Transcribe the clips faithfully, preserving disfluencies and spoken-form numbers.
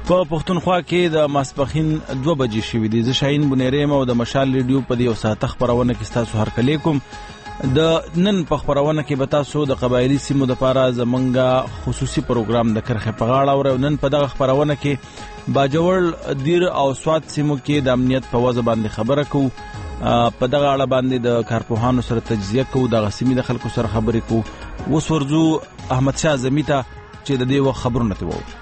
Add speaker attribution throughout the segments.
Speaker 1: په پښتونخوا کې د ماسپښین دوه بجې شوې دي. زه شاهین بنیری یم او د مشال ریډیو په دې یو ساعته خپرونه کې ستاسو هرکلی کوم. د نن په خپرونه کې به تاسو د قبایلي سیمو دپاره زمونږ خصوصي پروګرام د کرښې په غاړه اورئ. نن په دغه خپرونه کې باجوړ، دیر او سوات سیمو کې د امنیت په وضع باندې خبره کوو. په دغه اړه باندې د کارپوهانو سره تجزیه کوو، دغه سیمې د خلکو سره خبرې کوو. اوس ورځو احمدشاه زمي ته چې د دې وخت خبرونه ته وو.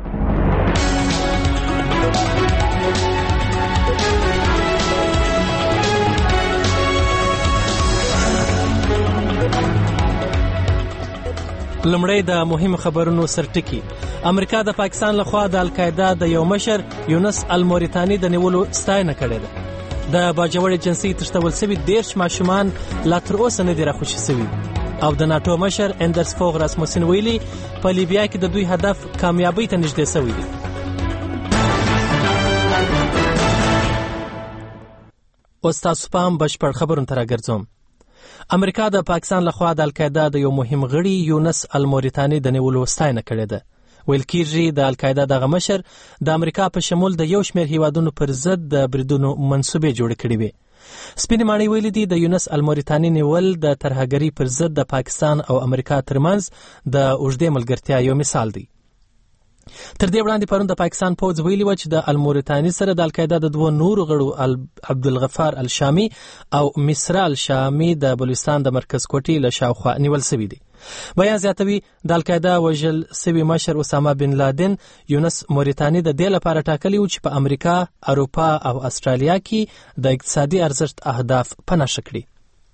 Speaker 2: لمړی د مهم خبرونو سرټکی. امریکا د پاکستان لخوا د القاعده د یو مشر یونس الموریتانی د نیولو ستاینه کړې ده. د باجوړ جنسي تشتول سوي دیرش ماشومان لا تر اوسه نه دي راخوشي سوي. او د ناتو مشر اندرس فوغ راسموسن ویلي په لیبیا کې د دوی هدف کامیابی ته نږدې سوی دی. اوس تاسو پام بشپړ خبرونه ته راګرځوم. امریکا د پاکستان لخوا د القاعده د یو مهم غړي یونس الموریتانی د نیولو ستاینه کړې ده. ویل کېږي د القاعده دغه مشر د امریکا په شمول د یو شمېر هیوادونو پر ضد د بریدونو منصوبې جوړې کړې وې. سپینې ماڼۍ ویلي دي د یونس الموریتانی نیول د ترهګرۍ پر ضد د پاکستان او امریکا ترمنځ د اوږدې ملګرتیا یو مثال دی. تر دې وړاندې پرون د پاکستان پوځ ویلي و چې د الموریتانی سره د القاعده د دوه نورو غړو عبدالغفار الشامي او مصرا الشامي د بلوچستان د مرکز کوټې له شاوخوا نیول سوي دي. بیان زیاتوي د القاعده وژل سوي مشر اسامه بن لادن یونس موریتانی د دې لپاره ټاکلی و چې په امریکا، اروپا او استرالیا کې د اقتصادي ارزښت اهداف په نښه کړي.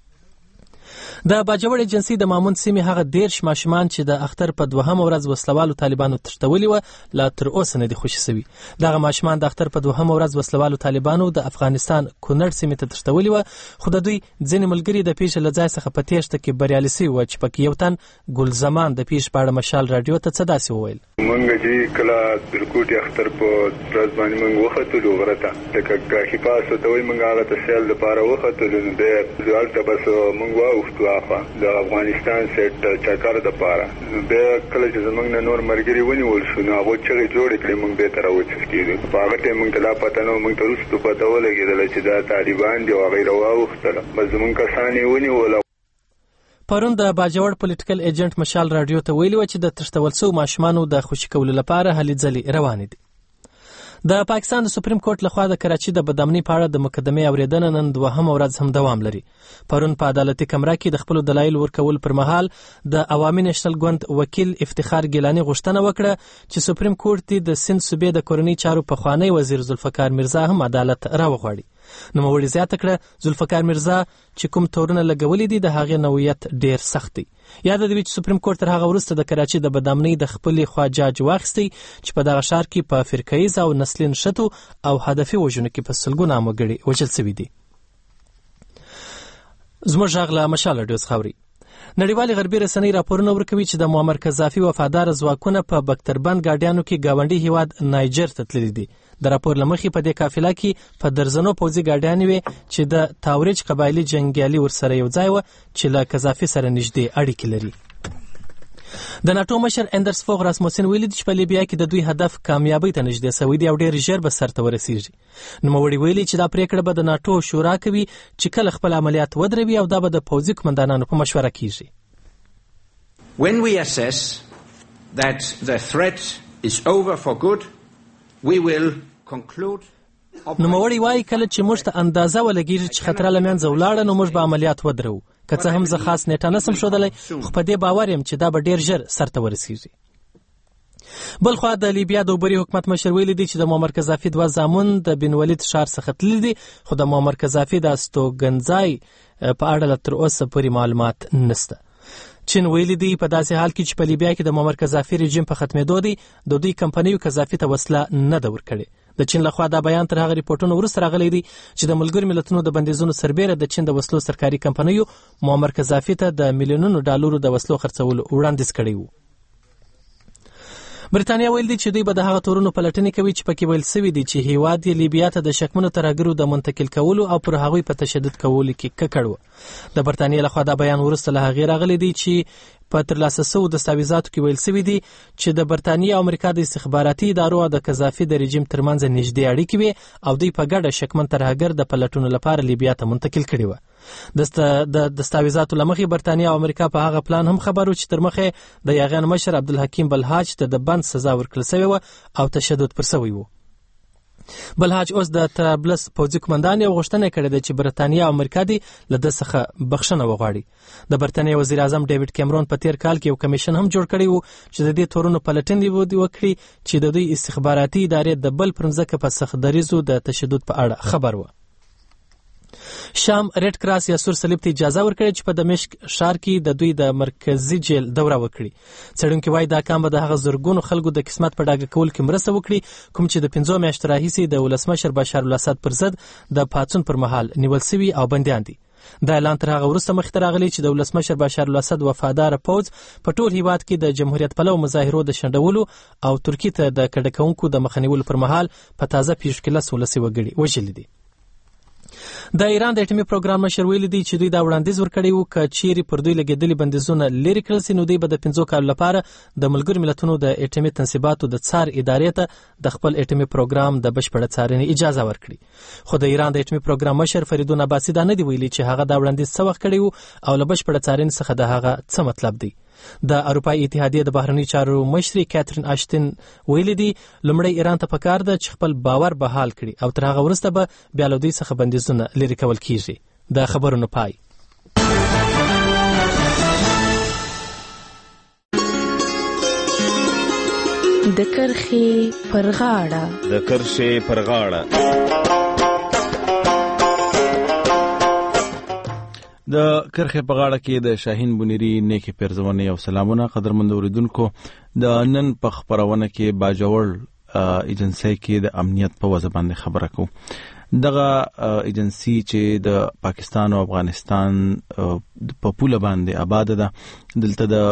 Speaker 2: د باجوړ جنسي د مامون سیمې هغه دیرش ماشومان چې د اختر په دوهمه ورځ وسلوالو طالبانو تښتولي وه لا تر اوسه نه دي خوشي سوي. دغه ماشومان د اختر په دوهمه ورځ وسلوالو طالبانو د افغانستان کونړ سیمې ته تښتولي وه، خو د دوی ځینې ملګري د پیښې له ځای څخه په تېښته کې بریالي سوي وه، چې پکې یو تن ګلزمان د پیښې په اړه مشال راډیو ته څه داسې وویل.
Speaker 3: موږ چې کله د کوټې اختر په ورځ باندې موږ وختلو غره ته، لکه کاخي پاسو ته وایي، موږ هغه ته سیل دپاره وختلو. نو بیا هلته بس موږ واوښتو د افغانستان سیټ چکر د پاره. بیا کله چې زمونږ نه نور ملګري ونیول شو، نو هغوی چغې جوړې کړې، موږ بیا ته راوڅښتېدو. په هغه ټایم موږ ته لا پته نه وه، موږ ته وروستو پته ولګېدله چې دا طالبان دي او هغوی راواوښتله. بس زمونږ کسان یې ونیول.
Speaker 2: پرون د باجوړ پولیټیکل ایجنټ مشال راډیو ته ویلي وه چې د تښتول سوو ماشومانو د خوشي کولو لپاره هلې ځلې روانې دي. د پاکستان د سپریم کورټ لخوا د کراچي د بدامنۍ په اړه د مقدمې اورېدنه نن دوهمه ورځ هم دوام لري. پرون په عدالتي کمره کې د خپلو دلایل ورکول پر مهال د عوامي نېشنل ګوند وکیل افتخار ګیلاني غوښتنه وکړه چې سپریم کورټ د سند صوبې د کورنۍ چارو پخوانی وزیر ذوالفقار میرزا هم عدالت راوغواړي. نوموړي زیاته کړه ذوالفقار میرزا چې کوم تورونه لګولي دي د هغې نوعیت ډیر سخت دی. یاد دې وي چې سپریم کورټ تر هغه وروسته د کراچي د بدامنۍ د خپلې خوا جاج واخیستی چې په دغه ښار کې په فرقهیز او نسلي نښتو او هدفي وژنو کې په سلګونه عام وګړي وژل سوي دي. زموږ غږ له مشال راډیو څخه اوري. نړیوالې غربي رسنۍ راپورونه ورکوي چې د معمر قذافي وفادار ځواکونه په بکتربند ګاډیانو کې ګاونډي هیواد نایجر ته تللي دي. د راپور له مخې په دې قافله کې په درزنو پوځي ګاډیانې وې چې د تاوریج قبایلي جنګیالي ورسره یو ځای وه چې له قذافي سره نږدې اړیکې لري. د ناټو مشر اندرس فوغ راسموسن ویلي دي چې په لیبیا کې د دوی هدف کامیابی ته نږدې سوی دی او ډېر ژر به سرته ورسیږي. نوموړي ویلي چې دا پریکړه به د ناټو شورا کوي چې کله خپل عملیات ودروي او دا به د پوځي قمندانانو په مشوره کیږي.
Speaker 4: When we assess that the threat is over for good, we will conclude.
Speaker 2: نوموړي وایي کله چې موږ ته اندازه ولګېږي چې خطر له منځه ولاړه، نو موږ به عملیات ودرو. که څه هم زه خاص نیټه نسم ښودلی، خو په دې باور یم چې دا به ډېر ژر سرته ورسیږي. بل خوا د لیبیا د اوبري حکومت مشر ویلي دی چې د معمر قذافي دوه زامن د بن ولید ښار څخه تللي دي، خو د معمر قذافي د استوګنځای په اړه تر اوسه پورې معلومات نشته. چین ویلي دی په داسې حال کې چې په لیبیا کې د معمر قذافي رژیم په ختمېدو دی، د دوی کمپنیو قذافي ته وسله نه ده ورکړې. د چین لخوا دا بیان تر هغه ریپورټونو وروسته راغلی دی چې د ملګرو ملتونو د بندیزونو سربیره د چین د وسلو سرکاري کمپنیو معمر قذافي ته د میلیونونو ډالرو د وسلو خرڅولو وړاندیز کړی و. برتانیا ویل دي چې دوی به د هغه تورونو پلټنې کوي چې پکې ویل سوي دي چې هیواد یې لیبیا ته د شکمنو ترهګرو د منتقل کولو او پر هغوی په تشدد کولو کې ککړ و. د برتانیا لخوا دا بیان وروسته له هغې راغلی دی چې په ترلاسه سوو دستاویزاتو کې ویل سوي دي چې د برتانیا او امریکا د استخباراتي ادارو او د قذافي د رژیم ترمنځ نږدې اړیکې وي او دوی په ګډه شکمن ترهګر د پلټنو لپاره لیبیا ته منتقل کړي وه. د دستاویزاتو له مخې برتانیا او امریکا په هغه پلان هم خبر و چې تر مخې د یاغیان مشر عبدالحکیم بلحاج ته د بند سزا ورکړل سوې وه او تشدد پر سوی و. بلحاج اوس د طرابلس پوځي قومندان یو غوښتنه کړې ده چې برتانیا او امریکا دې له ده څخه بخښنه وغواړي. د برتانیا وزیر اعظم ډیوډ کیمرون په تیر کال کې یو کمیشن هم جوړ کړی و چې د دې تورونو پلټنې وکړي چې د دوی استخباراتي ادارې د بل پر مځکه په سخت دریځو د تشدد په اړه خبر و. شام ریډ کراس یا سور صلیب ته اجازه ورکړې چې په دمشق ښار کې د دوی د مرکزي جیل دوره وکړي. څېړونکي وایي دا کام به د هغه زرګونو خلکو د قسمت په ډاګه کولو کې مرسته وکړي کوم چې د پنځو میاشتو راهیسې د ولسمشر بشار الاسد پر ضد د پاڅون پر مهال نیول سوي او بندیان دي. دا اعلان تر هغه وروسته مخکې ته راغلی چې د ولسمشر بشار الاسد وفاداره پوځ په ټول هیواد کې د جمهوریت پلو مظاهرو د شنډولو او ترکیې ته د کډه کوونکو د مخه نیولو پر مهال په تازه پیښو کې لس ولسي وګړي وژلي دي. د ایران د اټومي پروګرام مشر ویلي دی چې دوی دا وړاندیز ورکړی و که چیرې پر دوی لګېدلي بندیزونه لرې کړل سي نو دوی به د پنځو کالو لپاره د ملګرو ملتونو د اټومي تنصیباتو د څار ادارې ته د خپل اټومي پروګرام د بشپړه څارنې اجازه ورکړي. خو د ایران د اټومي پروګرام مشر فریدون عباسي دا نه دی ویلي چې هغه دا وړاندیز څه وخت کړی و او له بشپړه څارنې څخه د هغه څه مطلب دی. د اروپایي اتحادیې د بهرني چارو مشري کاترین آشتن ویلي دي لومړی ایران ته پکار ده چې خپل باور بحال کړي او تر هغه وروسته به بیا له دوی څخه بندیزونه لرې کول کیږي. د خبرونو پای.
Speaker 5: د کرښې پر غاړه
Speaker 6: د کرښې پر غاړه
Speaker 1: د کرښې په غاړه کې د شاهین بنيري نیکی پیرزونې او سلامونه قدرمن اوریدونکو. د نن په خبرونه کې باجوړ ایجنسی کې د امنیت په وضع باندې خبره کوو. دغه ایجنسی چې د پاکستان او افغانستان په پوله باندې آباد ده دلته د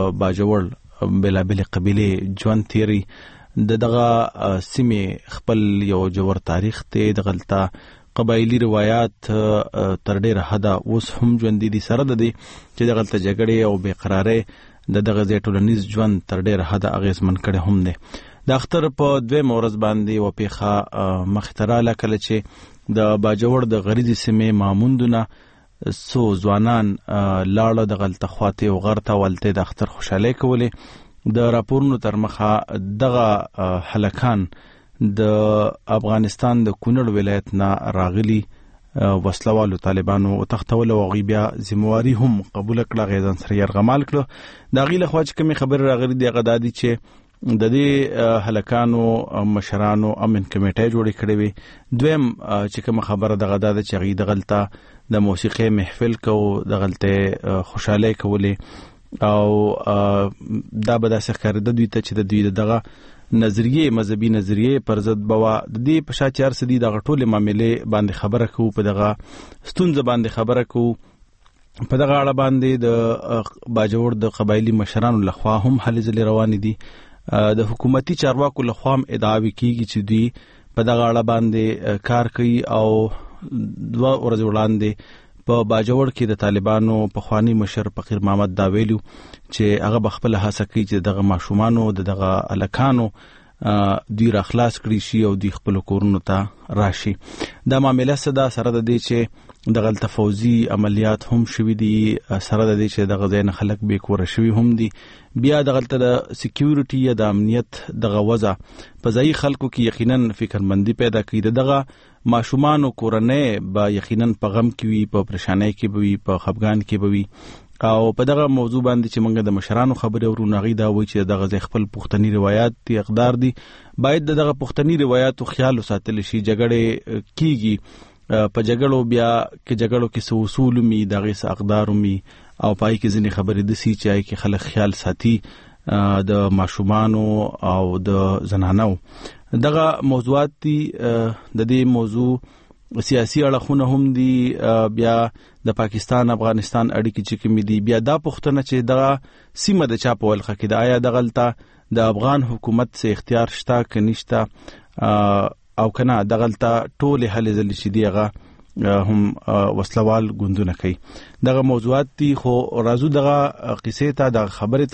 Speaker 1: باجوړ بلابل قبیله ژوند تیری د دغه سیمې خپل یو جوړ تاریخ ته د غلطه قبایلی روایت تر ډیره حده اوس هم ژوند دي سره د دې چې د غلطه جګړې او بیقرارۍ د دغه ځای ټولنیز ژوند تر ډیره حده اغیزمن کړي هم دي. د اختر په دویم ورځ باندې و پیخه مختراله کله چې د باجوړ د غریزي سیمې ماموندونه سو ځوانان لاړه د غلطه خواته او غرته ولته د اختر خوشاله کولې. د راپورونو تر مخه دغه هلکان د افغانستان د کونړ ولایت نه راغلي وسلوالو طالبانو او تختول او غیبیا ذمہواری هم قبول کړه غیزن سره يرغمال کړه. دا غیله خو چې کوم خبر راغلي دی غدادي چې د دې هلکانو مشرانو امن کمیټه جوړ کړې وي. دویم چې کوم خبره د غداده چې غي د غلطه د موسیقي محفل کو د غلطه خوشاله کولې او دا به د سخر د دوی ته چې د دوی دغه نظریه مذهبي نظریه پر ضد بوا د دې په شا چار سدي د غټولې معاملې باندې خبره کوو په دغه ستونزه باندې خبره کوو په دغه اړه باندې د باجوړ د قبایلی مشرانو لخوا هم هلې ځلې روان دي. د حکومتي چارواکو لخوا هم ادعاوي کیږي چې دوی په دغه اړه باندې کار کوي او دوه ورځې وړاندې په باجوړ کې د طالبانو په خواني مشر فقیر محمد دا ویلو چې هغه بخپل هڅه کوي چې دغه ماشومانو دغه الکانو دوی را خلاص کړي شي او دوی خپل کورونو ته راشي. دا معاملې صدا سره د دې چې د غلطه فوزي عملیات هم شوي دي سره د دې چې د غزین خلک به کور شوي هم دي. بیا د غلطه د سکیورټي یا د امنیت دغه وضع په ځای خلکو کې یقینا فکرمندي پیدا کوي. دغه ماشومان کورنۍ به یقینا په غم کې وي په پریشانۍ کې وي په خفګان کې وي او په دغه موضوع باندې چې موږ د مشرانو خبرې ورو نغې دا وایي چې دغه ځای خپل پښتني روایت دی اقدار دي باید دغه پښتني روایت او خیال ساتل شي. جګړې کیږي په جګړو بیا کې جګړو کې سو اصول می دغه س اقدار می او پای کې ځینې خبرې د سی چای کې خلک خیال ساتي د ماشومانو او د زنانو. دغه موضوعات دي. د دې موضوع سیاسي اړخونه هم دي، بیا د پاکستان افغانستان اړیکې چې کوم دي، بیا دا پوښتنه چې دغه سیمه د چا په ولخه کې د آیا دغلته د افغان حکومت څخه اختیار شته که نشته او کنه دغلته ټول هلې ځلې چې دی هغه هم وسلوال ګوندونه کوي. دغه موضوعات دي، خو راځو دغه قصې ته، دغه خبرې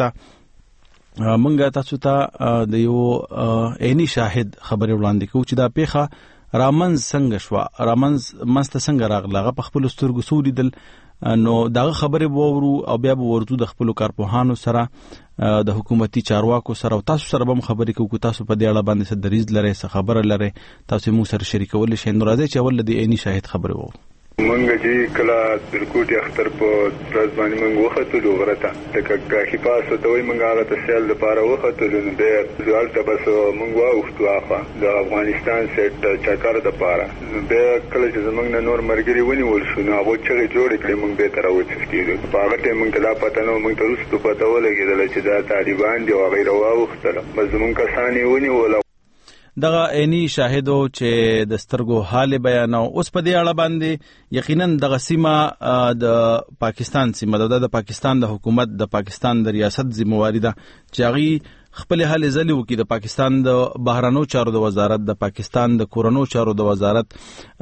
Speaker 1: ته منګه تاسو ته د یو عیني شاهد خبرې وړاندې کوو چې دا پیښه رامنز څنګه شو، رامنز مسته څنګه راغله، هغه په خپل سترګو څو لیدل. نو دغه خبرې وورو او بیا به ورته د خپل کارپوهانو سره د حکومتي چارواکو سره او تاسو سره به خبرې کوو. تاسو په دې اړه باندې څه دریځ لرئ، څه خبره لرئ، تاسو موږ سره شریکول شئ. نو راځئ چې اول د عیني شاهد خبرې وورو.
Speaker 3: منګه چې کله ترکوټي اختر په ورځ باندې موږ وختلو غره ته، لکه کاخي پاسو ته وایي موږ هغه ته سیل دپاره وختلو، نو بیا هلته بس موږ واوښتو هاخوا د افغانستان سیټ چکر دپاره. نو بیا کله چې زموږ نه نور ملګري ونیول شو، نو هغوی چغې جوړې کړې، موږ بېرته راوڅښتېدو. په هغه ټایم موږ ته دا پته نه وه، موږ ته وروستو پته ولګېدله چې دا طالبان دي او هغوی راواوښتله، بس زموږ کسان یې ونیول.
Speaker 1: دغه عیني شاهدو چې د سترګو حال بیانو. اوس په دې اړه باندې یقینا دغه سیمه د پاکستان سیمه ده، د پاکستان د حکومت د پاکستان د ریاست ذمہواری ده چې هغه خپل حل ځلې وکړي. د پاکستان د بهرنیو چارو د وزارت، د پاکستان د کورنیو چارو د وزارت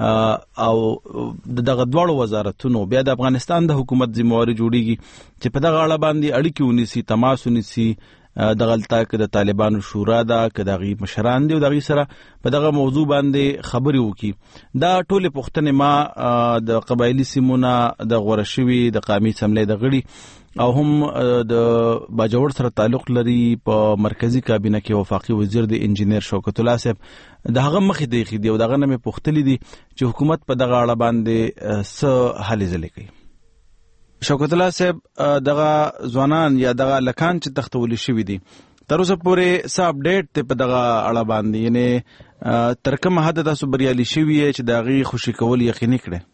Speaker 1: او دغه دواړو وزارتونو بیا د افغانستان د حکومت ذمہواری جوړیږي چې په دغه اړه باندې اړیکې ونیسي، تماس ونیسي. دغلته که د طالبانو شورا ده، که دغه مشران دي او دغه سره په دغه موضوع باندې خبرې وکړي. دا ټولې پوښتنې ما د قبایلي سیمونه د غوره شوي د قومي اسمبلۍ د غړي او هم د باجوړ سره تعلق لري په مرکزی کابینه کې وفاقي وزیر د انجینیر شوکت الله صاحب د هغه مخې ته ایښي دي او دغه نه مې پوښتلي دي چې حکومت په دغه اړه باندې څه هلې ځلې کوي. شوکت الله صاحب، دغه ځوانان یا دغه لکان چې تختول شوي دي، تر اوسه پورې څه اپډیټ ته په دغه اړه باندې، یعنی تر کومه حد تاسو بریالي شوي چې د هغې خوشي کول یقیني کړئ؟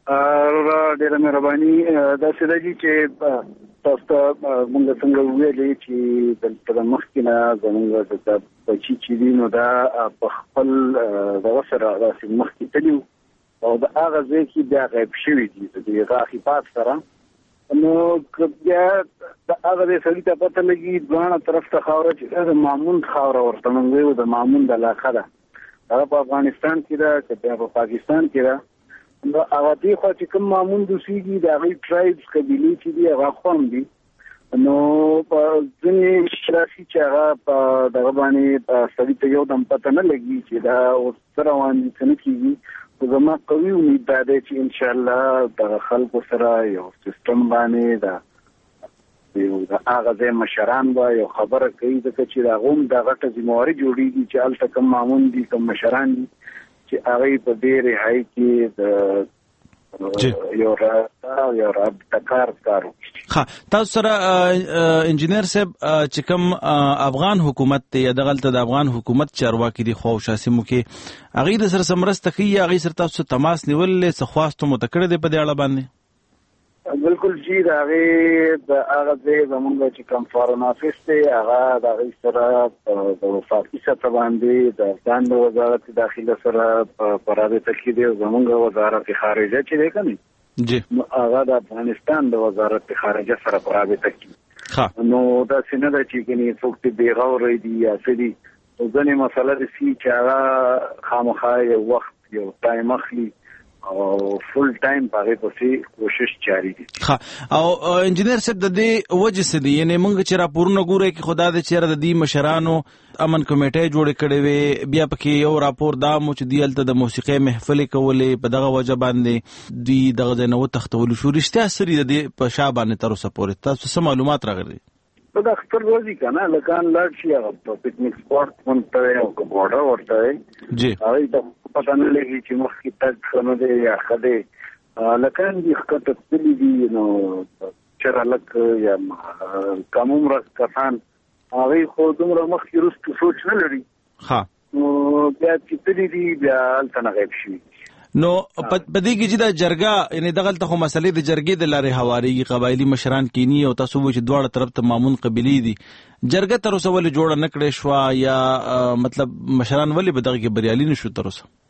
Speaker 7: ډېره مهرباني. داسې ده چې تاسو ته موږ څنګه وویلې چې دلته د مخکې نه زموږ د بچي چې دي نو دا په خپل دغه سره داسې مخکې تلي او د هغه ځای کې بیا غیب شوي دي د دغه اخیپات سره. نو بیا د هغه ځای سړي ته پته لګي دواړه طرف ته خاوره چې د مامون خاوره ورته موږ وایو د مامون د علاقه ده، هغه په افغانستان کې ده که بیا په پاکستان کې ده. نو هغه دې خوا چې کوم مامون دوسیږي د هغوی ټرایبس قبیلې چې دي هغه خوا هم دي. نو په ځینې راشي چې هغه په دغه باندې سړي ته یو دم پته نه لګي چې دا اوس څه روان دي څه نه کېږي. زما قوي امید دا دی چې انشاءالله د خلکو سره یو سیستم باندې د یو د هغه ځای مشران به یو خبره کوي، ځکه چې د هغو هم د غټه ذمہواري جوړېږي چې هلته کوم مامون دي کوم مشران دي چې هغوی په دې رهایي کې د یو رابطه یو رابطه کار کار
Speaker 1: وکړي. تاسو سره انجینیر صاحب چې کوم افغان حکومت دی یا دغلته د افغان حکومت چارواکي دي خو شاسمو کې هغوی د سره مرسته کوي، هغوی سره تاسو تماس نیولې څه خواست مو ته کړی دی په دې اړه باندې؟
Speaker 7: بالکل جی، د هغې د هغه ځای زمونږ چې کوم فارن آفیس دی هغه د هغوی سره د وفاقي سطح باندې د افغان د وزارت داخله سره په رابطه کې دی. زمونږ وزارت خارجه چې دی که نه، نو هغه د افغانستان د وزارت خارجه سره په رابطه کې. نو داسې نه ده چې ګنې څوک دې بېغوره دي یا څه دي، ځینې مسله داسې چې هغه خامخا یو وخت یو ټایم اخلي او فل ټایم په هغې پسې کوشش جاري دي.
Speaker 1: او انجینیر صاحب د دې وجې څه دي؟ یعنې موږ چې راپورونه ګورئ کې خو دا دی چې یاره د دې مشرانو امن کمیټۍ جوړې کړې وې، بیا پکې یو راپور دا مو چې دوی هلته د موسیقۍ محفلې کولې، په دغه وجه باندې دوی دغه ځای نه وتښتولو شو. رښتیا څه دي د دې په شا باندې تر اوسه پورې تاسو څه معلومات راغلي؟
Speaker 7: په د اختر ورځې که نه لکان لاړ شي هغه په پکنیک سپاټ غونته وی او که بورډر ورته وی هغوی ته پته نه لګي چې مخکې تګ ښه نه دی یا ښه دی. لکان دي ښکته تللي دي نو چېرې هلک یا کم عمره کسان هغوی خو دومره مخکې وروسته سوچ نه لري، نو بیا چې تللي دي بیا هلته نه غیب شوي.
Speaker 1: نو په دې کې چې دا جرګه یعنې دغلته خو مسلې د جرګې د لارې هوارېږي، قبایلي مشران کینی او تاسو وایئ چې دواړه طرف ته مامون قبیلې دي، جرګه تر اوسه ولې جوړه نه کړې شوه یا مطلب مشران ولې په دغه کې بریالي نه شو تر اوسه؟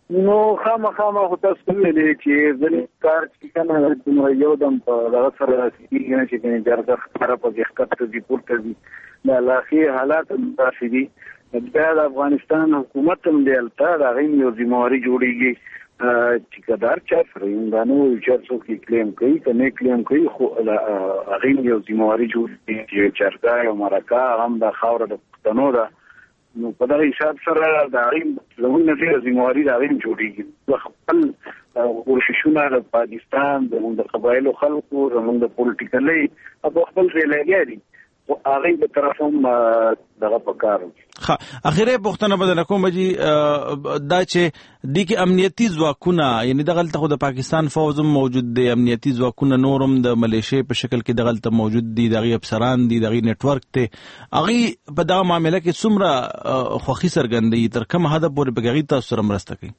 Speaker 7: نو خامخا ما خو تاسو ویلې چې ځینې کار چې کنه یو دم په دغه سره کېږي نه چې جرګه ښکاره پکې ښکته دي پورته دي د علاقې حالات داسې دي بیا د افغانستان حکومت هم دی هلته د هغې یو ذمهواري جوړېږي چې که د هر چا سره هندانه وایي چې هر څوک یې کلیم کوي که نه کلیم کوي خو هغې یو ذمهواري جوړېږي چې جرګه او مرکه هغه هم دا خاوره د پښتنو ده نو په دغه حساب سره د هغې زموږ نه ډېره ذمهواري د هغې هم جوړېږي خپل کوششونه د پاکستان زموږ د قبایلو خلکو زموږ د پولیټیکلۍ په خپل ځای لګیا دي خو هغې په طرف هم دغه په کار
Speaker 1: ښه اخري پوښتنه به درنه کوم جي دا چې دې کې امنیتي ځواکونه یعنې دغلته خو د پاکستان فوز هم موجود دی امنیتي ځواکونه نور هم د ملیشې په شکل کې دغلته موجود دي د هغې افسران دي د هغې نیټورک دی هغې په دغه معامله کې څومره خوښي څرګندوي تر کوم حده پورې په هغې تاسو سره مرسته کوي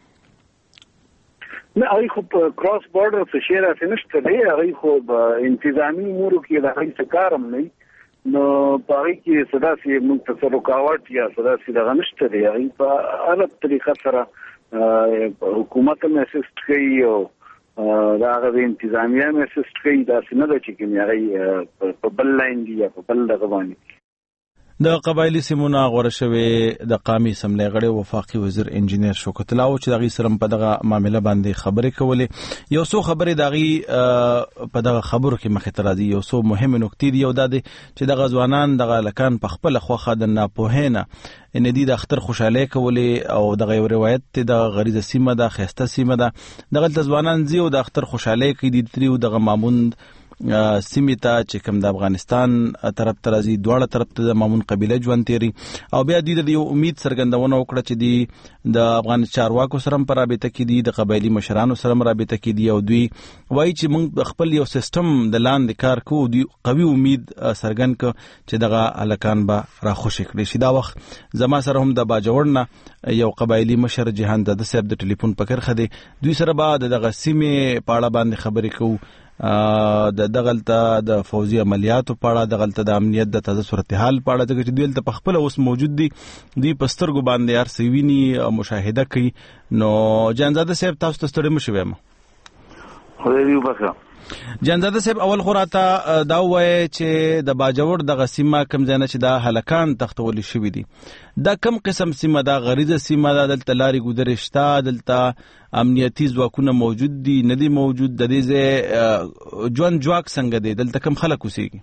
Speaker 7: نه هغې خو په کراس بارډر څه شی راسې نشته دی هغې خو په انتظامي امورو کې د هغې څه کار هم نه نو په هغې کې څه داسې موږ ته څه رکاوټ یا څه داسې دغه نشته دی هغې په هره طریقه سره حکومت هم اسسټ کوي او د هغه د انتظامیه هم اسسټ کوي داسې نه ده چې کوم هغې په بل لاین دي یا په بل دغه باندې
Speaker 1: د قبایلی سیمونه غوره شوې د قامي اسمبلی غړی وفاقي وزیر انجینیر شوکت الله چې د هغې سره په دغه معامله باندې خبرې کولې یو څو خبرې د هغې په دغه خبرو کې مخې ته راځي یو څو مهمې نکتې دي یو دا دی چې دغه ځوانان دغه هلکان په خپله خوښه د ناپوهۍ نه یعنې دوی د اختر خوشحالۍ کولې او دغه یو روایت دی دغه غریزه سیمه ده ښایسته سیمه ده دغلته ځوانان ځي او د اختر خوشحالۍ کوي دوی تري دغه ماموند سیمې ته چې کوم د افغانستان طرف ته راځي دواړه طرف ته د مامون قبیله ژوند تیري او بیا دوی د یو امید څرګندونه وکړه چې دوی د افغان چارواکو سره هم په رابطه کې دي د قبایلي مشرانو سره هم رابطه کې دي او دوی وایي چې موږ خپل یو سیستم د لاندې کار کوو دوی قوي امید څرګند کړ چې دغه هلکان به راخوشي کړي شي دا وخت زما سره هم د باجوړ نه یو قبایلي مشر جهان داده صاحب د ټلیفون په کرښه دی دوی سره به د دغه سیمې په اړه باندې خبرې کوو د دغلته د فوزي عملیاتو په اړه دغلته د امنیت د تازه صورتحال په اړه ځکه چې دوی دلته په خپله اوس موجود دي دوی په سترګو باندې هر څه ویني مشاهده کوي نو جانزاده صاحب تاسو ته ستړی مه شوی یم
Speaker 7: خدای دې وبخښه
Speaker 1: جانزاده صاحب اول خو راته دا ووایه چې د باجوړ دغه سیمه کوم ځای نه چې دا هلکان تختولی شوي دي دا کوم قسم سیمه ده غریزه سیمه ده دلته لارې ګودرې شته دلته امنیتي ځواکونه موجود دي نه دي موجود د دې ځای ژوند ځواک څنګه دی دلته کوم خلک اوسېږي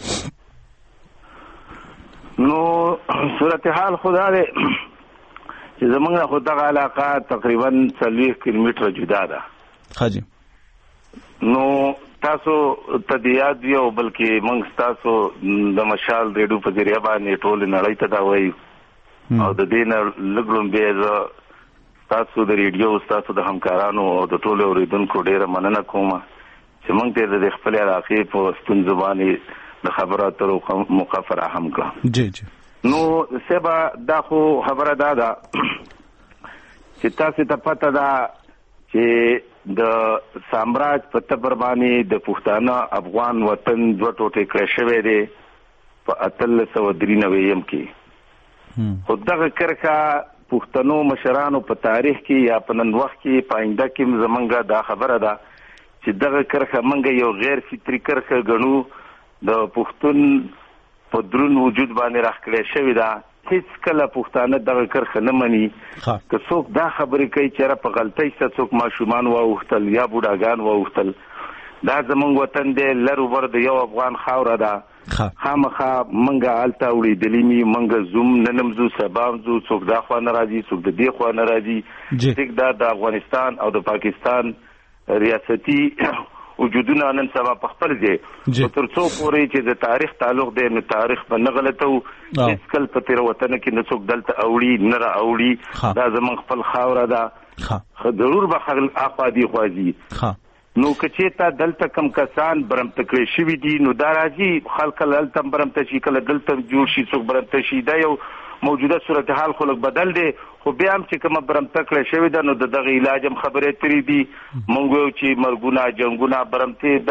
Speaker 8: نو صورتحال خو دا دی چې زموږ نه خو دغه علاقه تقریبا څلوېښت کیلومتره جدا ده
Speaker 1: ښه جي
Speaker 8: نو تاسو ته د یاد وي او بلکې موږ ستاسو د مشال ریډیو په ذریعه باندې ټولې نړۍ ته دا وایو او د دې نه لږ لومبې زه ستاسو د ریډیو ستاسو د همکارانو او د ټولو اورېدونکو ډېره مننه کوم چې موږ ته د خپلې علاقې په ستونزو باندې د خبرو اترو موقع فراهم کړه
Speaker 1: جی جی
Speaker 8: نو سبا دا خو خبره دا ده چې تاسو ته پته ده چې د سامراج په تبر باندې د پښتانه افغان وطن دوه ټوټې کړی شوی دی په اتلس سوه درې نوي کې خو دغه کرښه پښتنو مشرانو په تاریخ کې یا په نن وخت کې په آینده کې زمونږ دا خبره ده چې دغه کرښه موږ یو غیر فطري کرښه ګڼو د پښتون په درون وجود باندې راښکلې شوې ده هیڅ کله پښتانه دغه کرښه نه مني که څوک دا خبرې کوي چې را په غلطۍ سره څوک ماشومان واوښتل یا بوډاګان واوښتل دا زموږ وطن دی لر وبر د یو افغان خاوره ده خامخا موږ هلته اورېدلي مي موږ زوم نن هم ځو سبا هم ځو څوک دا خوا نه راځي څوک د دې خوا نه راځي ټیک دا د افغانستان او د پاکستان ریاستي وجودونه نن سبا په خپل ځای تر څو پورې چې د تاریخ تعلق دی نو تاریخ به نه غلطو هېڅکل په تېروتنه کې نه څوک دلته اوړي نه را اوړي دا زموږ خپل خاوره ده ضرور به خلک اخوا دي خوا ځي نو که چېرته دلته کم کسان برمته کړی شوي دي نو دا راځي خلک کله هلته هم برمته شي کله دلته جوړ شي څوک برمته شي دا یو موجوده صورتحال خو لږ بدل دی خو بیا هم چې کومه برمته کړی شوې ده نو د دغه علاج هم خبرې ترې دي موږ وایو چې مرګونه جنګونه برمتې دا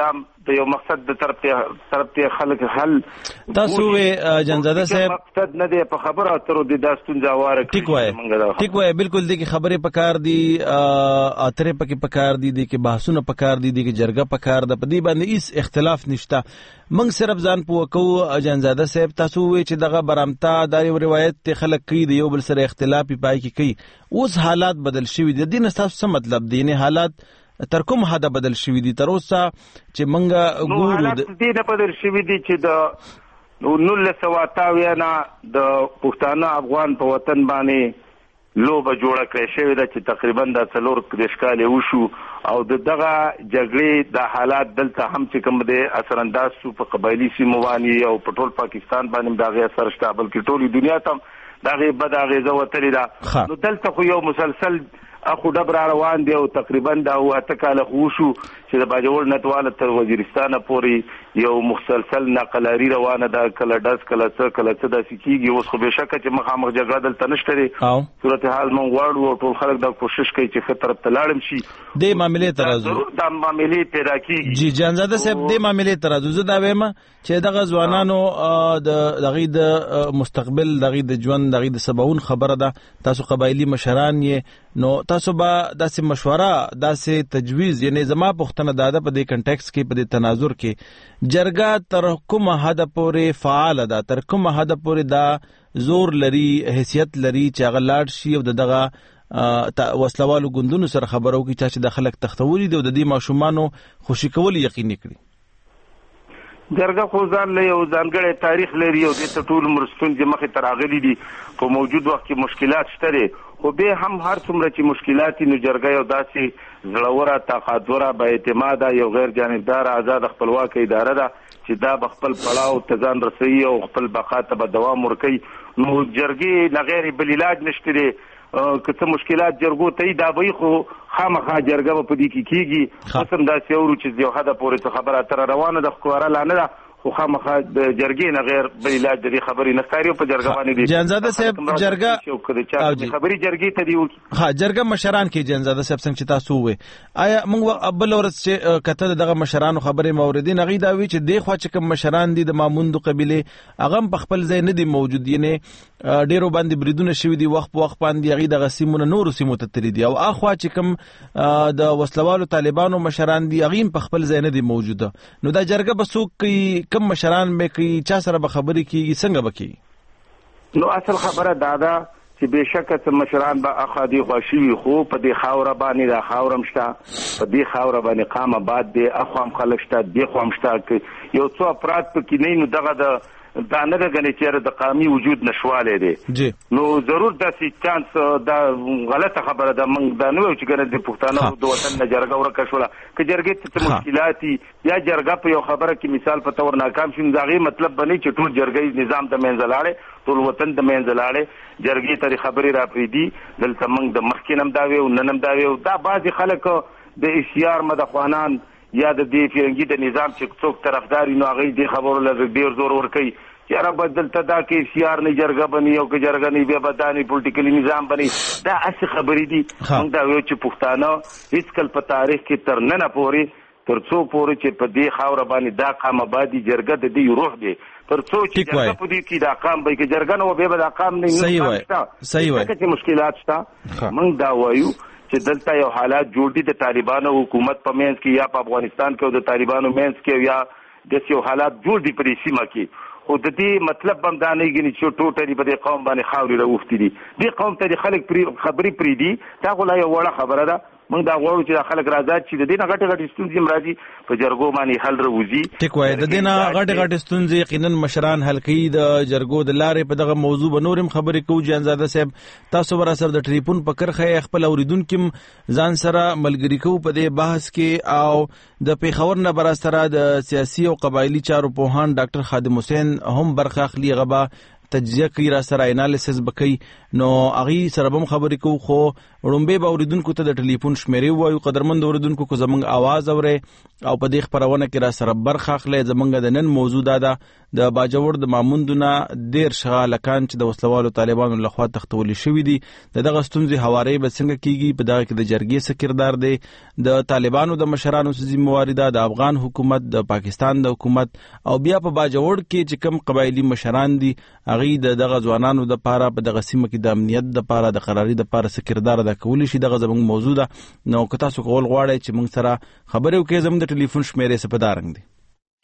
Speaker 8: د یو مقصد د طرف ته طرف ته خلک حل
Speaker 1: تاسو جنزاده صاحب
Speaker 8: مقصد نه دی په خبره اترو د داستون ځواره
Speaker 1: ټیک وای ټیک وای بالکل دي کې خبره پکار دي اترې پکې پکار دي دي کې بحثونه پکار دي دي کې جرګه پکار ده په دې باندې هیڅ اختلاف نشته. موږ صرف ځان پوه کوو جنزاده صاحب تاسو وی چې دغه برامتا د روایت ته خلک کوي د یو بل سره اختلاف پای کې کوي اوس حالات بدل شوي دي. دین تاسو څه مطلب دی نه حالات تر کوم حد بدل شوي دي تر اوسه چې موږ ګورو
Speaker 8: حالات دې نه بدل شوي دي چې د نولس سوه اتاویا نه د پښتانه افغان په وطن باندې لوبه جوړه کړې شوې ده چې تقریبا د څلور دېرش کالې وشو او د دغه جګړې د حالات دلته هم چې کوم دی اثر انداز شو په قبایلي سیمو باندې او په ټول پاکستان باندې د هغې اثر شته بلکې ټولې دنیا ته هم د هغې بده اغېزه وتلې ده. نو دلته خو یو مسلسل اخو ډب را روان دی او تقریبا دا اوه اته کاله خو وشو چې د باجوړ نتواله تر وزیرستانه پورې یو مسلسل ناقلاري روانه ده کله ډز کله څه کله څه داسې کېږي. اوس خو بېشکه چې مخامخ جګړه دلته نشته دی صورتحال موږ غواړو او ټول خلک دا کوشش کوي چې ښه طرف ته لاړم شي
Speaker 1: دې معاملې ته راځو
Speaker 8: ضرور دا معاملې پیدا کېږي.
Speaker 1: جی جانزاده صاحب دې معاملې ته راځو زه دا وایم چې دغه ځوانانو د دغې د مستقبل دغې د ژوند دغې د سباون خبره ده تاسو قبایلي مشران یې نو تاسو به داسې مشوره داسې تجویز یعنی زما پوښتنه دا ده په دې کنټیکس کې په دې تناظر کې جرګه تر کومه حده پورې فعاله ده تر کومه حده پورې دا زور لري حیثیت لري چې هغه لاړ شي او دغه وسلوالو ګوندونو سره خبرو کې چې د خلک تختولي دي او د دې ماشومانو خوشي کول یقیني کړي.
Speaker 8: جرګه خو ځان له یو ځانګړی تاریخ لري او د ټول مرستون چې مخې ته راغلي دي په موجود وخت کې مشکلات شته دي خو به هم هر څومره چې مشکلات نو جرګه یو داسې زړوره طاقتوره با اعتماده یو غیر جانبدار آزاد خپلواک اداره ده چې دا به خپل پړاو ته ځان رسوي او خپل بقا ته به دوام ورکوي. نو جرګې نه غیر بل علاج نشته دی که څه مشکلات جرګو ته دا به خو خامخا جرګه به په دې کې کېږي قسم داسې اورو چې یو حده پورې څه خبره اتره روانه ده ښکاره لا نه ده خو خامخا د جرګې نه غیر بل علاج د دې خبرې نه ښکاري په جرګه باندې دي.
Speaker 1: جانزاده صاحب جرګه
Speaker 8: خبري جرګې ته دی
Speaker 1: ها جرګه مشران کې جانزاده صاحب څنګه چې تاسو وې آیا موږ بل ورځ چې کته دغه مشرانو خبرې موردین هغې دا وی چې دی خوا چې کوم مشران دي د ماموندو قبیلې هغه هم په خپل ځای نه دي موجود یعنې ډېرو باندې بریدونه شوي دي وخت په وخت باندې هغې دغه سیمونه نورو سیمو ته تللي دي او اخوا چې کوم د وسلوالو طالبانو مشران دي هغې هم په خپل ځای نه دي موجوده. نو دا جرګه به څوک کوي کم مشران به کوي چا سره به خبرې کېږي څنګه به کوي؟
Speaker 8: نو اصل خبره دا ده چې بېشکه څه مشران به اخوا دېخوا شوي خو په دې خاوره باندې دا خاوره هم شته په دې خاوره باندې قام آباد دی اخوا هم خلک شته دېخوا هم شته یو څو افراد پکې نه نو دغه د دا نه ده ګنې چېرې د قامي وجود نشوالی دی نو ضرور داسې چانس دا غلطه خبره ده موږ دا نه وایو چې ګنې د پښتانه د وطن نه جرګه ورکه شوله که جرګې ته څه مشکلات یا جرګه په یو خبره کې مثال په طور ناکام شي نو د هغې مطلب به نه چې ټول جرګهیز نظام د منځه لاړې ټول وطن د منځه لاړې جرګې ته خبرې را پرېږدي دلته موږ د مخکې نه هم دا ویو نن هم دا ویو دا بعضې خلک د اشتیار مدخوانان یا د دې فرنګي د نظام چې څوک طرفدار نو هغوی دې خبرو له ډېر زور ورکوي چې یاره به دلته دا کې سیار نه جرګه بني او که جرګه نه بیا به دا نه پولیټیکلي نظام بني دا هسې خبرې دي. موږ دا ویو چې پښتانه هېڅکل په تاریخ کې تر ننه پورې تر څو پورې چې په دې خاوره باندې دا قام آبادي جرګه د دې روح دی تر څو چې جرګه په دې کې دا قام به کې جرګه نه و بیا به دا قام نه شته چې مشکلات شته. موږ دا وایو چې دلته یو حالات جوړ دي د طالبانو حکومت په منځ کې یا په افغانستان کې او د طالبانو منځ کې یا داسې یو حالات جوړ دي په دې سیمه کې خو د دې مطلب هم دا نه ګڼي چې ټوټلي په دې قوم باندې خاورې راوفتي دي دې قوم ته د خلک خبرې پرېږدي دا خو لا یو وړه خبره ده. موږ دا غواړو چې دا خلک راځي چې د دې نه غټې غټې ستونزې هم راځي په جرګو باندې حل راوځي.
Speaker 1: ټیک وایي د دې نه غټې غټې ستونزې یقینا مشران حل کوي د جرګو د لارې په دغه موضوع به نور هم خبرې کوو. جانزاده صاحب تاسو به راسره د ټلیفون په کرښه خپل اورېدونکي هم ځان سره ملګري کوو په دې بحث کې او د پېښور نه به راسره د سیاسي او قبایلي چارو پوهان ډاکټر خادم حسین هم برخه اخلي هغه به تجزیه کوي را سره انالیسس بکوي نو هغې سره به هم خبرې کوو خو وړومبی به اورېدونکو ته د ټلیفون شمیرې ووایو. قدرمند اورېدونکو که زموږ اواز اورئ او په دې خبرونه کې را سره برخه اخلي. زمونږ د نن موضوع دا ده د باجوړ د ماموندونه ډیر شغالکان چې د وسلوالو طالبانو لخوا تختول شوی دي د دغه ستونزې هواري به څنګه کیږي، په دغه کې د جرګې سکردار دی، د طالبانو د مشرانو ذمہواری ده، د افغان حکومت، د پاکستان د حکومت، او بیا په باجوړ کې چې کوم قبایلی مشران دي هغه د دغه ځوانانو د پاره په دغه سیمه کې د امنیت د پاره د قراري د پاره سکردار ادا کولی شي. دغه زموږ موضوع ده. نو که تاسو کول غواړئ چې موږ سره خبرې وکړئ، زموږ د ټلیفون شمیرې سپدارنګ دي.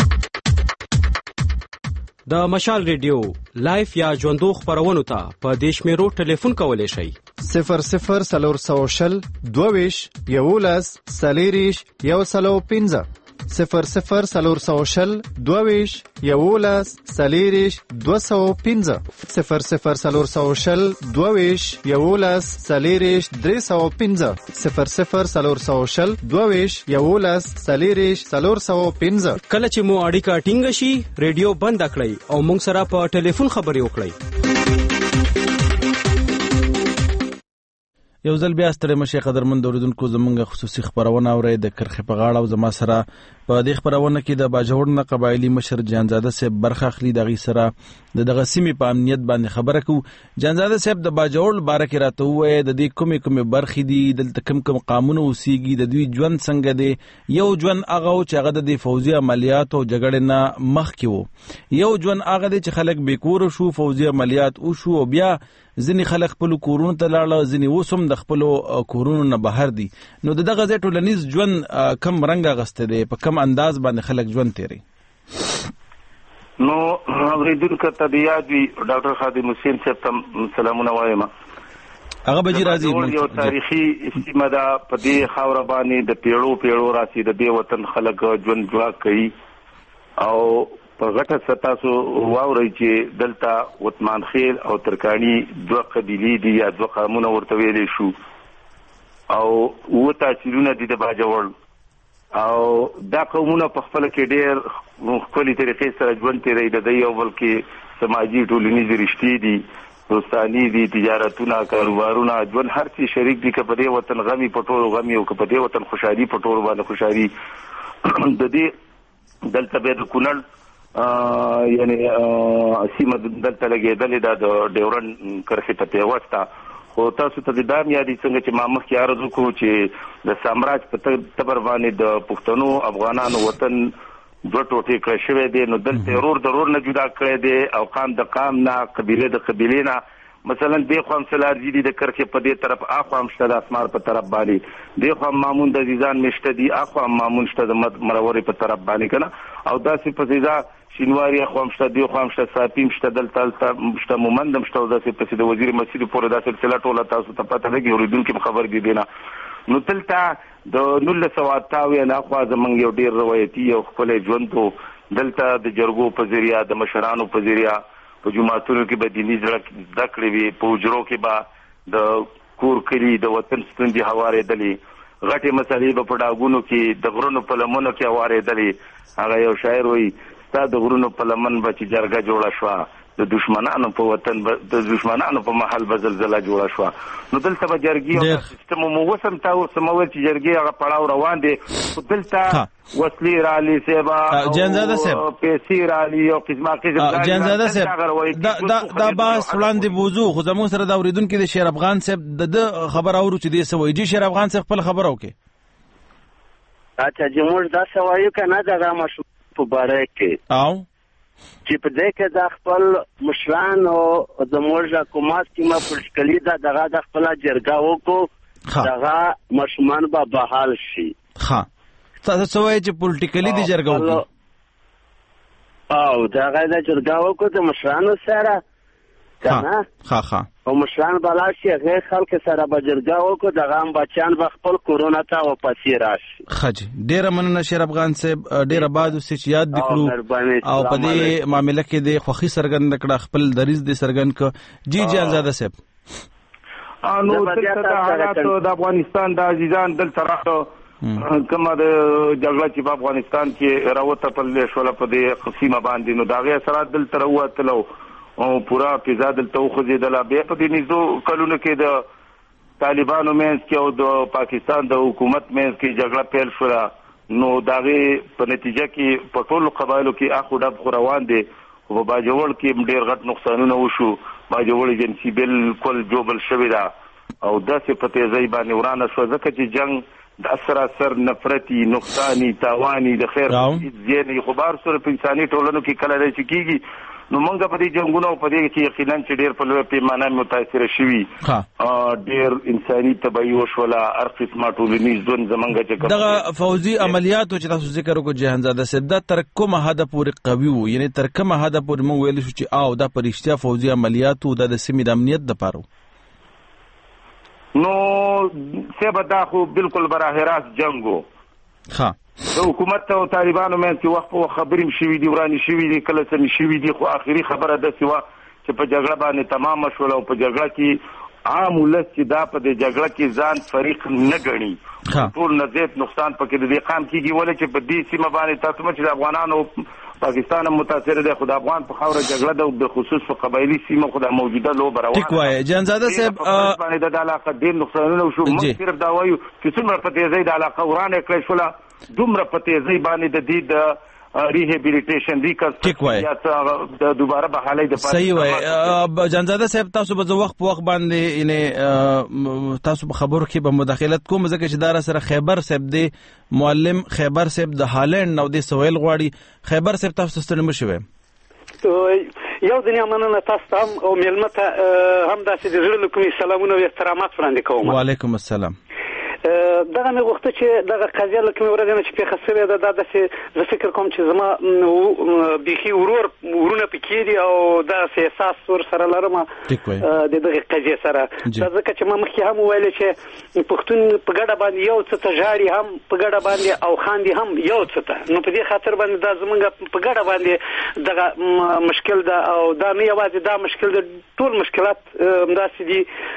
Speaker 9: د مشال ریډیو لایف یا ژوندو خبرونو ته په دې شمیرو ټلیفون کولی شئ:
Speaker 10: صفر صفر سلور سو شل دوویش یولس سلیریش یو سلو پنځه صفر صفر سلور سو شل دوویش یولس سلیریش دو سو پنځه صفر صفر سلور سو شل دوویش یولس سلیریش درې سو پنځه صفر صفر سلور سو شل دوویش یولس سلیریش سلور سو پنځه.
Speaker 9: کله چې مو اړیکه ټینګه شي ریډیو بند کړئ او موږ سره په ټلیفون خبرې وکړئ.
Speaker 1: یو ځل بیا ستړي مشه قدرمن اوریدونکو، زمونږ خصوصي خبرونه اورئ د کرخې په غاړه، او زما سره په دې خبرونه کې د باجوړ نه قبایلی مشر جانزاده صاحب برخه اخلي. دغه سره د دغه سیمې په امنیت باندې خبره کوو. جانزاده صاحب د باجوړ باره کې راته ووایي د دې کومې کومې برخې دي، دلته کوم کوم قانون اوسېږي، د دوی ژوند څنګه دی. یو ژوند هغه و چې هغه د فوزي عملیات او جګړې نه مخکې و، یو ژوند هغه دی چې خلک بېکوره شو، فوزي عملیات وشو، او بیا ځینې خلک خپلو کورونو ته لاړه، ځینې اوس هم د خپلو کورونو نه بهر دي. نو د دغه ځای ټولنیز ژوند کم رنګ اخیستی دی، په کم انداز باندې خلک ژوند تیری؟
Speaker 8: نو اورېدونکو ته د یاد وي ډاکټر خادم حسین صاحب ته سلامونه وایم.
Speaker 1: هغه به جي راځي.
Speaker 8: یو تاریخي سیمه ده، په دې خاوره باندې د پیړو پیړو راسي د دې وطن خلک ژوند جوړ کوي. او په غټه سطح سو واوري چې دلته وطمان خیل او ترکانی دوه قبیلې دي یا دوه قومونه ورته ویلې شو، او و تاثیرونه دي د باجوړ، او دا قومونه په خپل کې ډېر خپلې طریقې سره ژوند تیری. د دې یو بل کې سماجی ټولنیز رشتې دي، دوستاني دي، تجارتونه، کاروبارونه، ژوند هر څه شریک دي. که په دې وطن غمي په ټولو غمي، او که په دې وطن خوشحالي په ټولو باندې خوشحالي. د دې دلته بیا د کونړ یعنی سیمه دلته لګېدلې ده د ډیورنډ کرښې ته پیوسته. خو تاسو ته د دا هم یادي څنګه چې ما مخکې عرض وکړو چې د سامراج په تبر باندې د پښتنو افغانانو وطن دوه ټوټې کړی شوی دی. نو دلته رور د رور نه جدا کړی دی، او قام د قام نه، قبیله د قبیلې نه. مثلا دې خوا هم سلارجي دي د کرښې په دې طرف، اخوا هم شته د اسمار په طرف باندې، دې خوا هم مامون د عزیزان مې شته دي، اخوا هم مامون شته د مرورې په طرف باندې که نه. او داسې په ځیزا شینواري خو هم شته، دې خوا هم شته، ساپي هم شته، دلته هلته شته، مومند هم شته، او داسې پسې د وزیر مسجد پورې دا سلسله ټوله تاسو ته پته لګي، اورېدونکي هم خبر دي دی نه. نو دلته د نولس سوه اته اویا نه خوا زموږ یو ډېر روایتي او ښکلی ژوند و. دلته د جرګو په ذریعه، د مشرانو په ذریعه، په جوماتونو کې به دیني زده کړې وي، په حجرو کې به د کور کلي د وطن ستونزې هوارېدلې، غټې مسلې به په ډاګونو کې د غرونو په لمنو کې هوارېدلې. هغه یو شاعر وایي ستا د غرونو په لمن به چې جرګه جوړه شوه، د دشمنانو په وطن د دشمنانو په محل به زلزله جوړه شوه. نو دلته به جرګې او سیستم مو وسم تا سمول چې جرګې هغه پړاو روان دي، خو دلته وسلې رالي سیبا
Speaker 1: جنزاده صاحب
Speaker 8: پیسې رالي او قسمه قسم
Speaker 1: جنزاده صاحب دا دا دا بحث وړاندې بوزو. خو زموږ سره دا اوریدونکو د شیر افغان صاحب د خبر اورو چې دې سوي جی شیر افغان صاحب خپل خبر اوکي.
Speaker 11: اچھا جمهور دا سوایو کنه دا مشو په باره کې
Speaker 1: او
Speaker 11: چې په دې کې د خپل مشران او د موږ حکومت کې ما پولیټیکلی دا دغه د خپل جرګه وکړو، دغه مشمان به بحال شي.
Speaker 1: ها تاسو څه وایي چې پولیټیکلی د جرګه وکړو؟
Speaker 11: او دغه د جرګه وکړو د مشرانو سره کنه.
Speaker 1: ها ها
Speaker 11: او مشران بلا شي هغه خلک سره به جرګه وکړو، دغه هم بچیان به خپل کورونه ته واپس راشي.
Speaker 1: خجی ډیره مننه شیر افغان صاحب، ډیره بعد اوس چې یاد وکړو او په دې معاملې کې د خوخي سرګند کړه، خپل دریز دې سرګند ک جی جانزاده صاحب.
Speaker 8: انو دلته حالات د افغانستان د عزیزان دلته راځو کومه د جګړه چې په افغانستان کې راوته په شوله په دې قسمه باندې، نو دا غي اثرات دلته راوتلو او پورا فضا دلته خوځېدله. بیا په دې نږدې کلونو کې د طالبانو منځ کې او د پاکستان د حکومت منځ کې جګړه پیل شوله، نو داغه په نتیجه کې په ټولو قبایلو کې اخو ډب خو روان دي خو په باجوړ کې ډېر غټ نقصانونه وشو. باجوړ ایجنسي بالکل جوبل شوې ده او داسې په تیزۍ باندې ورانه شوه ځکه چې جنگ د سراسر نفرتي نقصانی تاوانی د خیر زیانې خو بار سره په انساني ټولنو کې کله راځي کېږي. نو موږ په دې جنگونو په دې کې یقینا چې ډېر په لوی پیمانه متاثر شوي ډېر انساني تباہي وشوله هر قسمه ټولنیز ژوند زمونږ چې
Speaker 1: دغه فوجي عملیاتو چې تاسو ذکر وکړو جهانزاده صاحب دا تر کومه حده پورې قوي وو یعنی تر کومه حده پورې موږ ویلی شو چې او دا په رښتیا فوجي عملیاتو دا د سیمې د امنیت دپاره
Speaker 8: نو صاحب دا خو بالکل براه راست جنګ و.
Speaker 1: ښه
Speaker 8: د حکومت او طالبانو منځ کې وخت په خبرې هم شوي دي ورانې شوي دي کله څه مې شوي دي خو آخري خبره داسې وه چې په جګړه باندې تمامه شوله او په جګړه کې عام ولس چې دا په دې جګړه کې ځان فریق نه ګڼي ټول نه زیات نقصان پکې د دې قام کېږي ولې چې په دې سیمه باندې تاسو چې د افغانانو پاکستان هم متاثر دی خو د افغان په خاوره جګړه ده د خصوص په قبایلي سیمه خو د موجوده لوبه روانه
Speaker 1: ټیک وایي جهانزاده صاحب
Speaker 8: باندې د علاقه ډېر نقصانونه وشو موږ صرف دا وایو چې څومره په تیزۍ د علاقه ورانه کړی شوله دومره په تیزۍ باندې د دې د ریهابیلیټیشن ریکنسټرکشن د دوباره بحالۍ د
Speaker 1: صحیح وای جهانزاده صاحب تاسو به وخت په وخت باندې یعنی تاسو په خبرو کې به مداخلت کوم ځکه چې دا سره خیبر صاحب دی معلم خیبر صاحب د هالند نو د سویل غواړي خیبر صاحب تاسو ستړي مشوي
Speaker 12: یو دنیا مننه تاسو هم او مېلمه ته هم داسې د زړه له کومې سلامونه او احترامات وړاندې کوم.
Speaker 1: وعلیکم السلام.
Speaker 12: دغه مې غوښته چې دغه قضیه له کومې ورځې نه چې پېښه شوې ده دا داسې زه فکر کوم چې زما بیخي ورور ورونه پکې دي او داسې احساس ورسره لرم د دغې قضیې سره دا ځکه چې ما مخکې هم وویلې چې پښتون په ګډه باندې یو څه ته ژاړي هم په ګډه باندې او خاندي هم یو څه ته نو په دې خاطر باندې دا زمونږ په ګډه باندې دغه مشکل ده او دا نه یوازې دا مشکل ده ټول مشکلات همداسې دي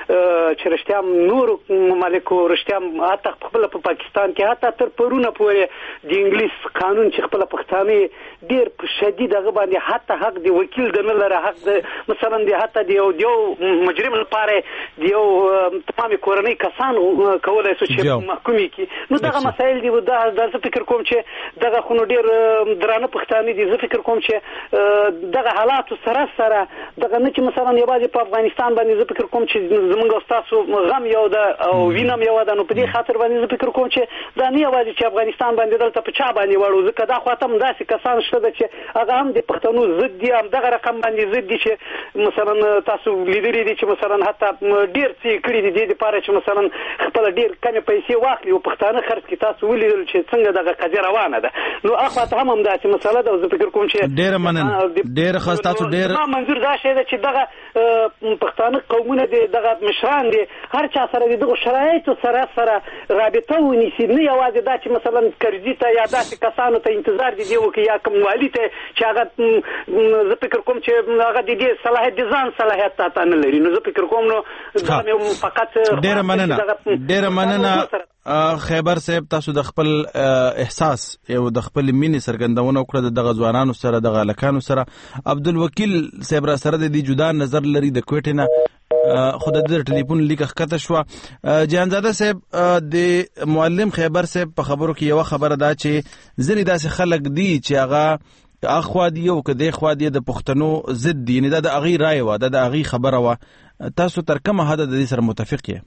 Speaker 12: چې رښتیا نورو ممالکو رښتیا حتی خپل په پاکستان کې حتی تر پرونه پورې د انګلیس قانون چې خپل پښتانه ډیر په شدید هغه باندې حتی حق دی وکیل د نه لره حق د مثلا دی حتی دی یو مجرم لپاره دی یو تمام کورنۍ کسان کولای شي چې محکومي کی نو دغه مسایل دی دا د فکر کوم چې دغه خونو ډیر درانه پښتانه دي زه فکر کوم چې دغه حالات سره سره دغه نه چې مثلا یوازې په افغانستان باندې زه فکر کوم چې زمونږ استادو غم یو ده او وینم یو ده نو په دې خاطر باندې زه فکر کوم چې دا نه یوازې چې افغانستان باندې دلته په چا باندې وړو ځکه دا خواته هم داسې کسان شته ده چې هغه هم د پښتنو ضد دي همدغه رقم باندې ضد دي چې مثلا تاسو لیدلي دي چې مثلا حتی ډېر څه یې کړي دي دې دپاره چې مثلا خپله ډېر کمې پیسې واخلي او پښتانه خرڅ کړي تاسو ولیدل چې څنګه دغه قضیه روانه ده نو هغه خواته هم همداسې مسله ده او زه فکر کوم چې
Speaker 1: ډېره مننه ډېره ښه ستاسو ډېر
Speaker 12: زما منظور دا شی ده چې دغه پښتانه قومونه دي دغه مشران دي هر چا سره د دغو شرایطو سره سره رابطه ونیسي نه یوازې دا چې مثلا کرزي ته یا داسې کسانو ته انتظار دي دی وکړي یا کوم والي ته چې هغه زه فکر کوم چې هغه د دې صلاحیت د ځان صلاحیت تا نه لري نو زه فکر کوم نو دا مې فقط
Speaker 1: ډېره مننه ډېره مننه خیبر صاحب تاسو د خپل احساس یو د خپل مینې څرګندونه وکړه د دغه ځوانانو سره دغه هلکانو سره عبدالوکیل صاحب را سره د دې جدا نظر لري د کوټې نه خو د دې ټلیفون لیکه ښکته شوه جهانزاده صاحب د معلم خیبر صاحب په خبرو کې یوه خبره ده چې ځینې داسې خلک دي چې هغه اخوا دي او که دې خوا دي د پښتنو ضد دي یعنې دا د هغې رایه وه دا د هغې خبره وه تاسو تر کومه حده د دې سره متفق یې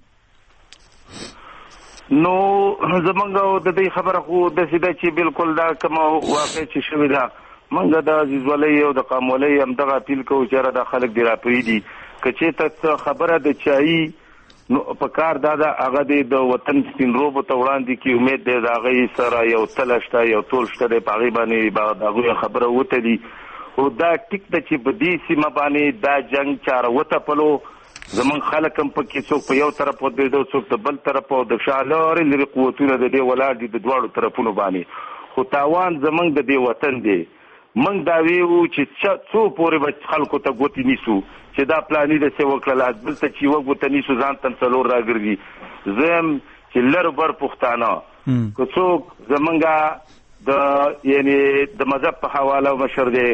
Speaker 8: نو زمونږ د دې خبره خو داسې ده چې بالکل دا کومه واقع چې شوې ده موږ د عزیزولۍ او د قامولۍ همدغه اپیل کوو چې یاره دا خلک دې راپرېږدي که چېرته خبره د چایي نو په کار دا ده هغه دی د وطن سپین روبو ته وړاندې کړي امید دی د هغې سره یو تله شته یو تول شته دی په هغې باندې د هغوی خبره وتلي خو دا ټیک ده چې په دې سیمه باندې دا جنګ چاره وتپلو زمونږ خلک هم پکې څوک په یو طرف ودرېدو څوک د بل طرف او د شا لارې لرې قوتونه د دې ولاړ دي د دواړو طرفونو باندې خو تاوان زمونږ د دې وطن دی موږ دا ویو چې څو پورې به خلکو ته ګوتې نیسو چې دا پلاني داسې وکړله بل ته چې یوه ګوته نیسو ځان ته څلور راګرځي زه یم چې لر بر پښتانه که څوک زمونږ د یعنې د مذهب په حواله مشر دی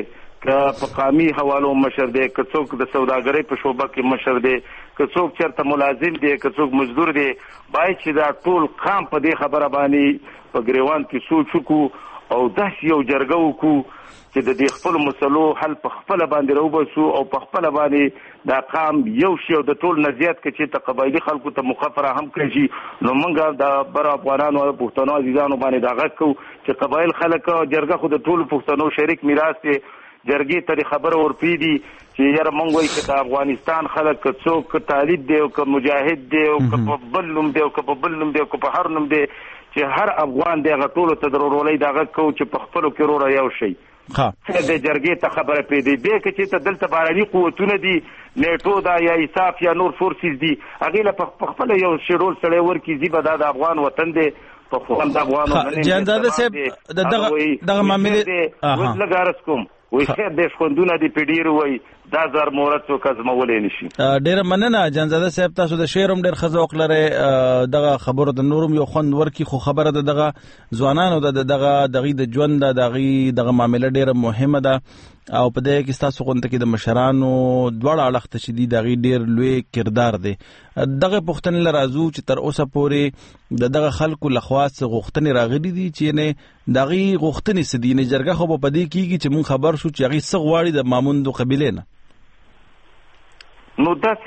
Speaker 8: که په قامي حوالو مشر دی، که څوک د سوداګرۍ په شعبه کې مشر دی، که څوک چېرته ملازم دی، که څوک مزدور دی، باید چې دا ټول قام په دې خبره باندې په ګریوان کې سوچ وکړو او داسې یو جرګه وکړو چې د دې خپلو مسلو حل په خپله باندې راوباسو او په خپله باندې دا قام یو شي او د ټول نه زیات که چېرته قبایلي خلکو ته موقع فراهم کړی شي نو موږ د برو افغانانو او پښتنو عزیزانو باندې دا غږ کوو چې قبایل خلک جرګه خو د ټولو پښتنو شریک میراث دی. جرګې ته خبره ورپېږدي چې یاره موږ وایي که د افغانستان خلک که څوک که طالب دی او که مجاهد دی او که په بل نوم دی او که په بل نوم دی او که په هر نوم دی چې هر افغان دی هغه ټولو ته د ورورولۍ دا غږ کوو چې په خپلو کې وروره یو شئ. څنګه د جرګې ته خبره پرېږدي بیا که چېرته دلته بهرني قوتونه دي نیټو دا یا ایساف یا نور فورسز دي هغې له په خپله یو شیرول سړی ورکړي ځي به دا د افغان وطن دی په خوند د افغانو
Speaker 1: جهانزاده صاحب دغه معاملې
Speaker 8: اوس لږ عرض کوم وایي خیر دی ښوندونه دې پې ډېر وایي دا زر مورد څوک ازمولی نه شي.
Speaker 1: ډېره مننه جهانزاده صاحب، تاسو د شعر هم ډېر ښه ذوق لرئ، دغه خبرو د نورم یو خوند ورکړي، خو خبره د دغه ځوانانو د دغه دغې د ژوند د دغې دغه معامله ډېره مهمه ده او په دې کې ستاسو غونډه کې د مشرانو دواړه اړخ ته چې دي د هغې ډېر لوی کردار دی. دغه پوښتنې له راځو چې تر اوسه پورې د دغه خلکو لخوا څه غوښتنې راغلي دي چې یعنې د هغې غوښتنې څه دي؟ یعنې جرګه خو به په دې کېږي چې موږ خبر شو چې هغې څه غواړي د ماموندو قبیلې نه.
Speaker 8: نو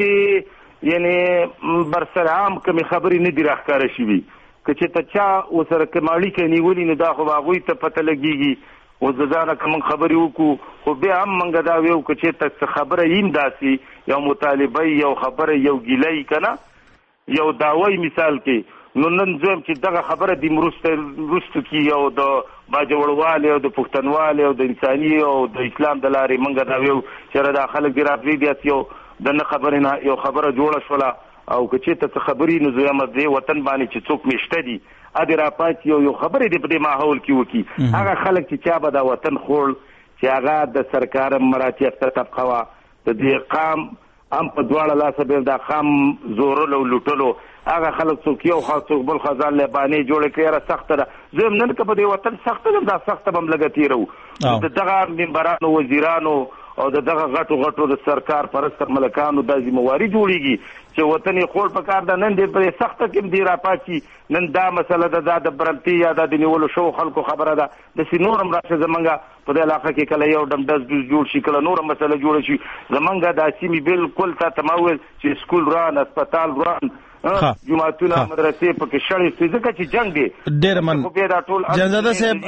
Speaker 8: داسې یعنې برسر عام کمې خبرې نه دي راښکاره شوي، که چې ته چا ورسره کوم اړیکه نیولي نو دا خو به هغوی ته پته لګېږي. اوس د ځانه که موږ خبرې وکړو خو بیا هم موږ دا ویو که چېرته څه خبره یم داسې یو مطالبه یو خبره یو ګیله که نه یو دعوی مثال کې نو نن زه یم چې دغه خبره دې وروستو کې یو د باجوړوالې او د پښتنوالې او د انساني او د اسلام د لارې موږ دا ویو چې دا خلک دې راپرېږدي یو د نه خبرې نه یو خبره جوړه شوله او که چېرته څه خبرې نو زه یم دې وطن باندې چې څوک میشته دي ا دې راپاتې یو یو خبرې دې په دې ماحول کې وکړي. هغه خلک چې چا به دا وطن خوړ چې هغه د سرکار مراتي افته طبقه وه د دې قام هم په دواړه لاسه بېل دا قام زورلو لوټلو هغه خلک څوک یو خوا څوک بل خوا ځان له بانې جوړې کړې یاره سخته ده. زه هم نن که په دې وطن سخته ده دا سخته به هم لږه تېروو د دغه ممبرانو وزیرانو او د دغه غټو غټو د سرکار پرستر ملکانو دا ذمواري جوړېږي چې وطن یې خوړ پکار ده. نن دې پرې سخته کې هم دې راپاڅي نن دا مسله ده دا د برمتي یا دا د نیولو شوو خلکو خبره ده داسې نور هم راشه زمونږ په دې علاقه کې کله یو ډم ډز ډوز جوړ شي کله نوره مسله جوړه شي زمونږ دا سیمې بالکل تا ته ما وویل چې سکول وران اسپتال وران جوماتونه مدرسې پکې شړې شوي ځکه چې جنګ دی.
Speaker 1: ډېر من جهانزاده صاحب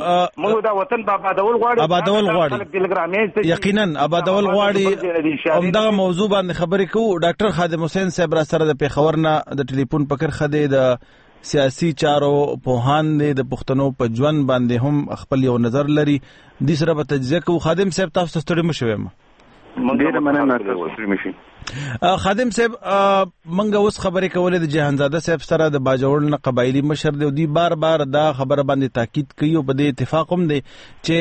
Speaker 8: موږ دا وطن به آبادول غواړو
Speaker 1: آبادول غواړي یقینا آبادول غواړي. همدغه موضوع باندې خبرې کوو. ډاکټر خادم حسین صاحب را سره د پېښور نه د ټلیفون په کرښه دی، د سیاسي چارو پوهان دی، د پښتنو په ژوند باندې هم خپل یو نظر لري، دې سره به تجزیه کوو. خادم صاحب تاسو ته ستړي مه شوی یم.
Speaker 7: ډېره مننه تاسو ستړي مه شئ.
Speaker 1: خادم صاحب منګه اوس خبرې کولې د جهانزاده صاحب سره د باجوړ نه قبایلي مشر دی او دوی بار بار دا خبره باندې تاکید کوي او په دې اتفاق هم دی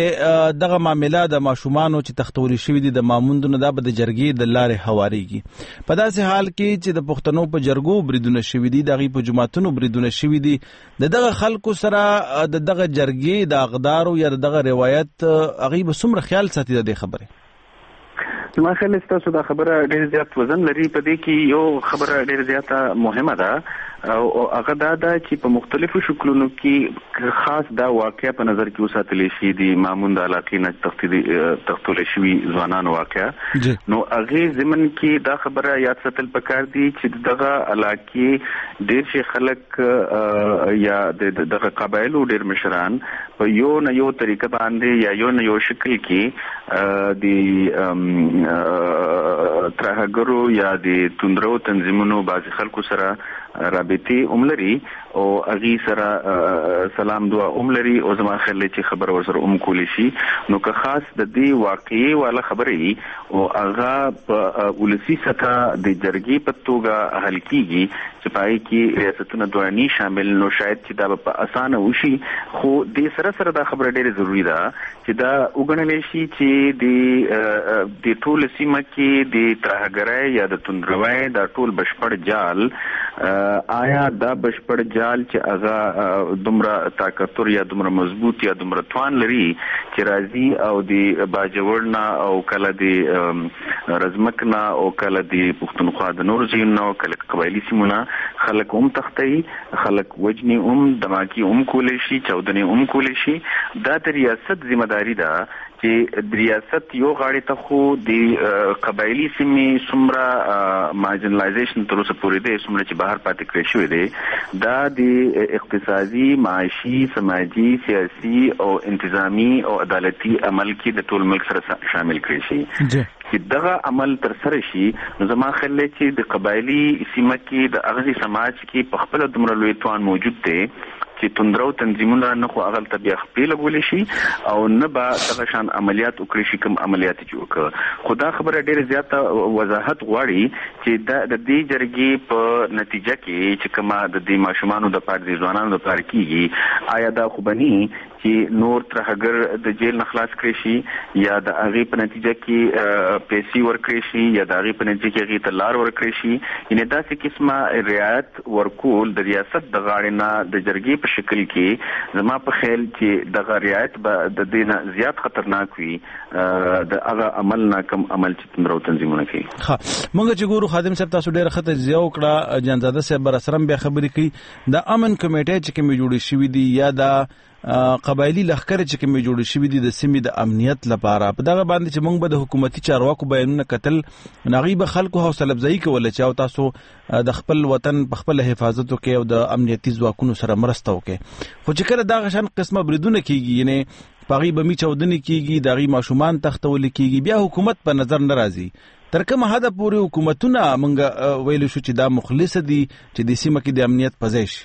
Speaker 1: چې دغه معامله د ماشومانو چې تختوري شوي دي د ماموندو نه دا به د جرګې د لارې هوارېږي. په داسې حال کې چې د پښتنو په جرګو بریدونه شوي دي، د هغوی په جوماتونو بریدونه شوي دي، د دغه خلکو سره د دغه جرګې د اقدارو یا د دغه روایت هغوی به څومره خیال ساتي د دې خبرې؟
Speaker 7: زما خیال ستاسو دا خبره ډېر زیات وزن لري. په دې کې یو خبره ډېر زیاته مهمه ده او هغه دا ده چې په مختلفو شکلونو کې خاص دا واقع په نظر کې وساتلی شي د ماموند علاقې نه تښتولی شوي ځوانانو واقع نو هغې ضمن کې دا خبره یاد ساتل پکار دي چې دغه علاقې ډېر شي خلک یا دغه قبایلو ډېر مشران په یو نه یو طریقه باندې یا یو نه یو شکل کې د ترهګرو یا د توندرو تنظیمونو بعضې خلکو سره رابطې هم لري او هغې سره سلام دعا هم لري او زما خیال دی چې خبره ورسره هم کولی شي. نو که خاص د دې واقعي والا خبره وي او هغه په ولسي سطح د جرګې په توګه حل کېږي چې په هغې کې ریاستونه دوراني شامل نو شاید چې دا به په اسانه وشي. خو دې سره سره دا خبره ډېره ضروري ده چې دا وګڼلی شي چې د د ټول سیمه کې د ترهګرۍ یا د توندروۍ دا ټول بشپړ جال آیا دا بشپړ جال
Speaker 8: مشال چې هغه دومره طاقتور یا دومره مضبوط یا دومره توان لري چې راځي او د باجوړنا او کله د رزمکنا او کله د پښتونخوا د نور ځینو کله قبایلی سیمونه خلک هم تختی خلک وجنی هم دماکی هم کولې شي چودنی هم کولې شي دا د ریاست ذمہ داری ده چې د ریاست یو غاړي ته خو د قبایلی سیمې څومره مارجنلایزیشن تر اوسه پورې دی څومره چې بهر پاتې کړی شوی دی دا د اقتصادي معاشي سماجي سیاسي او انتظامی او عدالتي عمل کې د ټول ملک سره شامل کړی شي چې دغه عمل تر سره شي نو زما خیال دی چې د قبایلی سیمه کې د اغزي سماج کې په خپل دومره لوی توان موجود دی چې توندرو تنظیمونه نه خو اغل ته بیا خپل لګول شي او نه به دغه شان عملیات وکړي شي کوم عملیات جوړ کړ خدا خبره ډیره زیاته وضاحت غواړي چې د دې جرګې په نتیجه کې چې کومه د دې ماشومانو د پاره د ځوانانو د پاره کیږي آیا دا خو بني چې نور ترهګر د جیل نه خلاص کړي شي یا د هغه په نتیجه کې پیسې ورکړي شي یا د هغه په نتیجه کې هغه تلار ورکړي شي یعنی دا څه قسمه رعایت ورکول د ریاست د غاړې نه د جرګې په شکل کې زما په خیال چې د رعایت به د دینه زیات خطرناک وي د هغه عمل نه کم عمل چې تندرو تنظیمونه کوي.
Speaker 1: ها موږ چې ګورو خادم صاحب تاسو ډیره خطر زیو کړه جانزاده صاحب برسرم بیا خبرې کوي د امن کمیټه چې کوم جوړې شوې دي یا د قبایلی لخر چې کوم جوړ شوی دي د سیمې د امنیت لپاره په دغه باندې چې موږ به د حکومتي چارواکو بیانونه کتل نغیب خلکو حوصله افزایی کول چې او تاسو د خپل وطن په خپل حفاظت وکړي او د امنیتي ځواکونو سره مرسته وکړي خو چې کله دغه شان قسمه بریدونه کیږي یعنی پاغي بمی چودنې کیږي دغه ماشومان تختول کیږي بیا حکومت په نظر ناراضي تر کومه حد پورې حکومتونه موږ ویل شو چې دا مخلص دي چې د سیمه کې د امنیت پزیش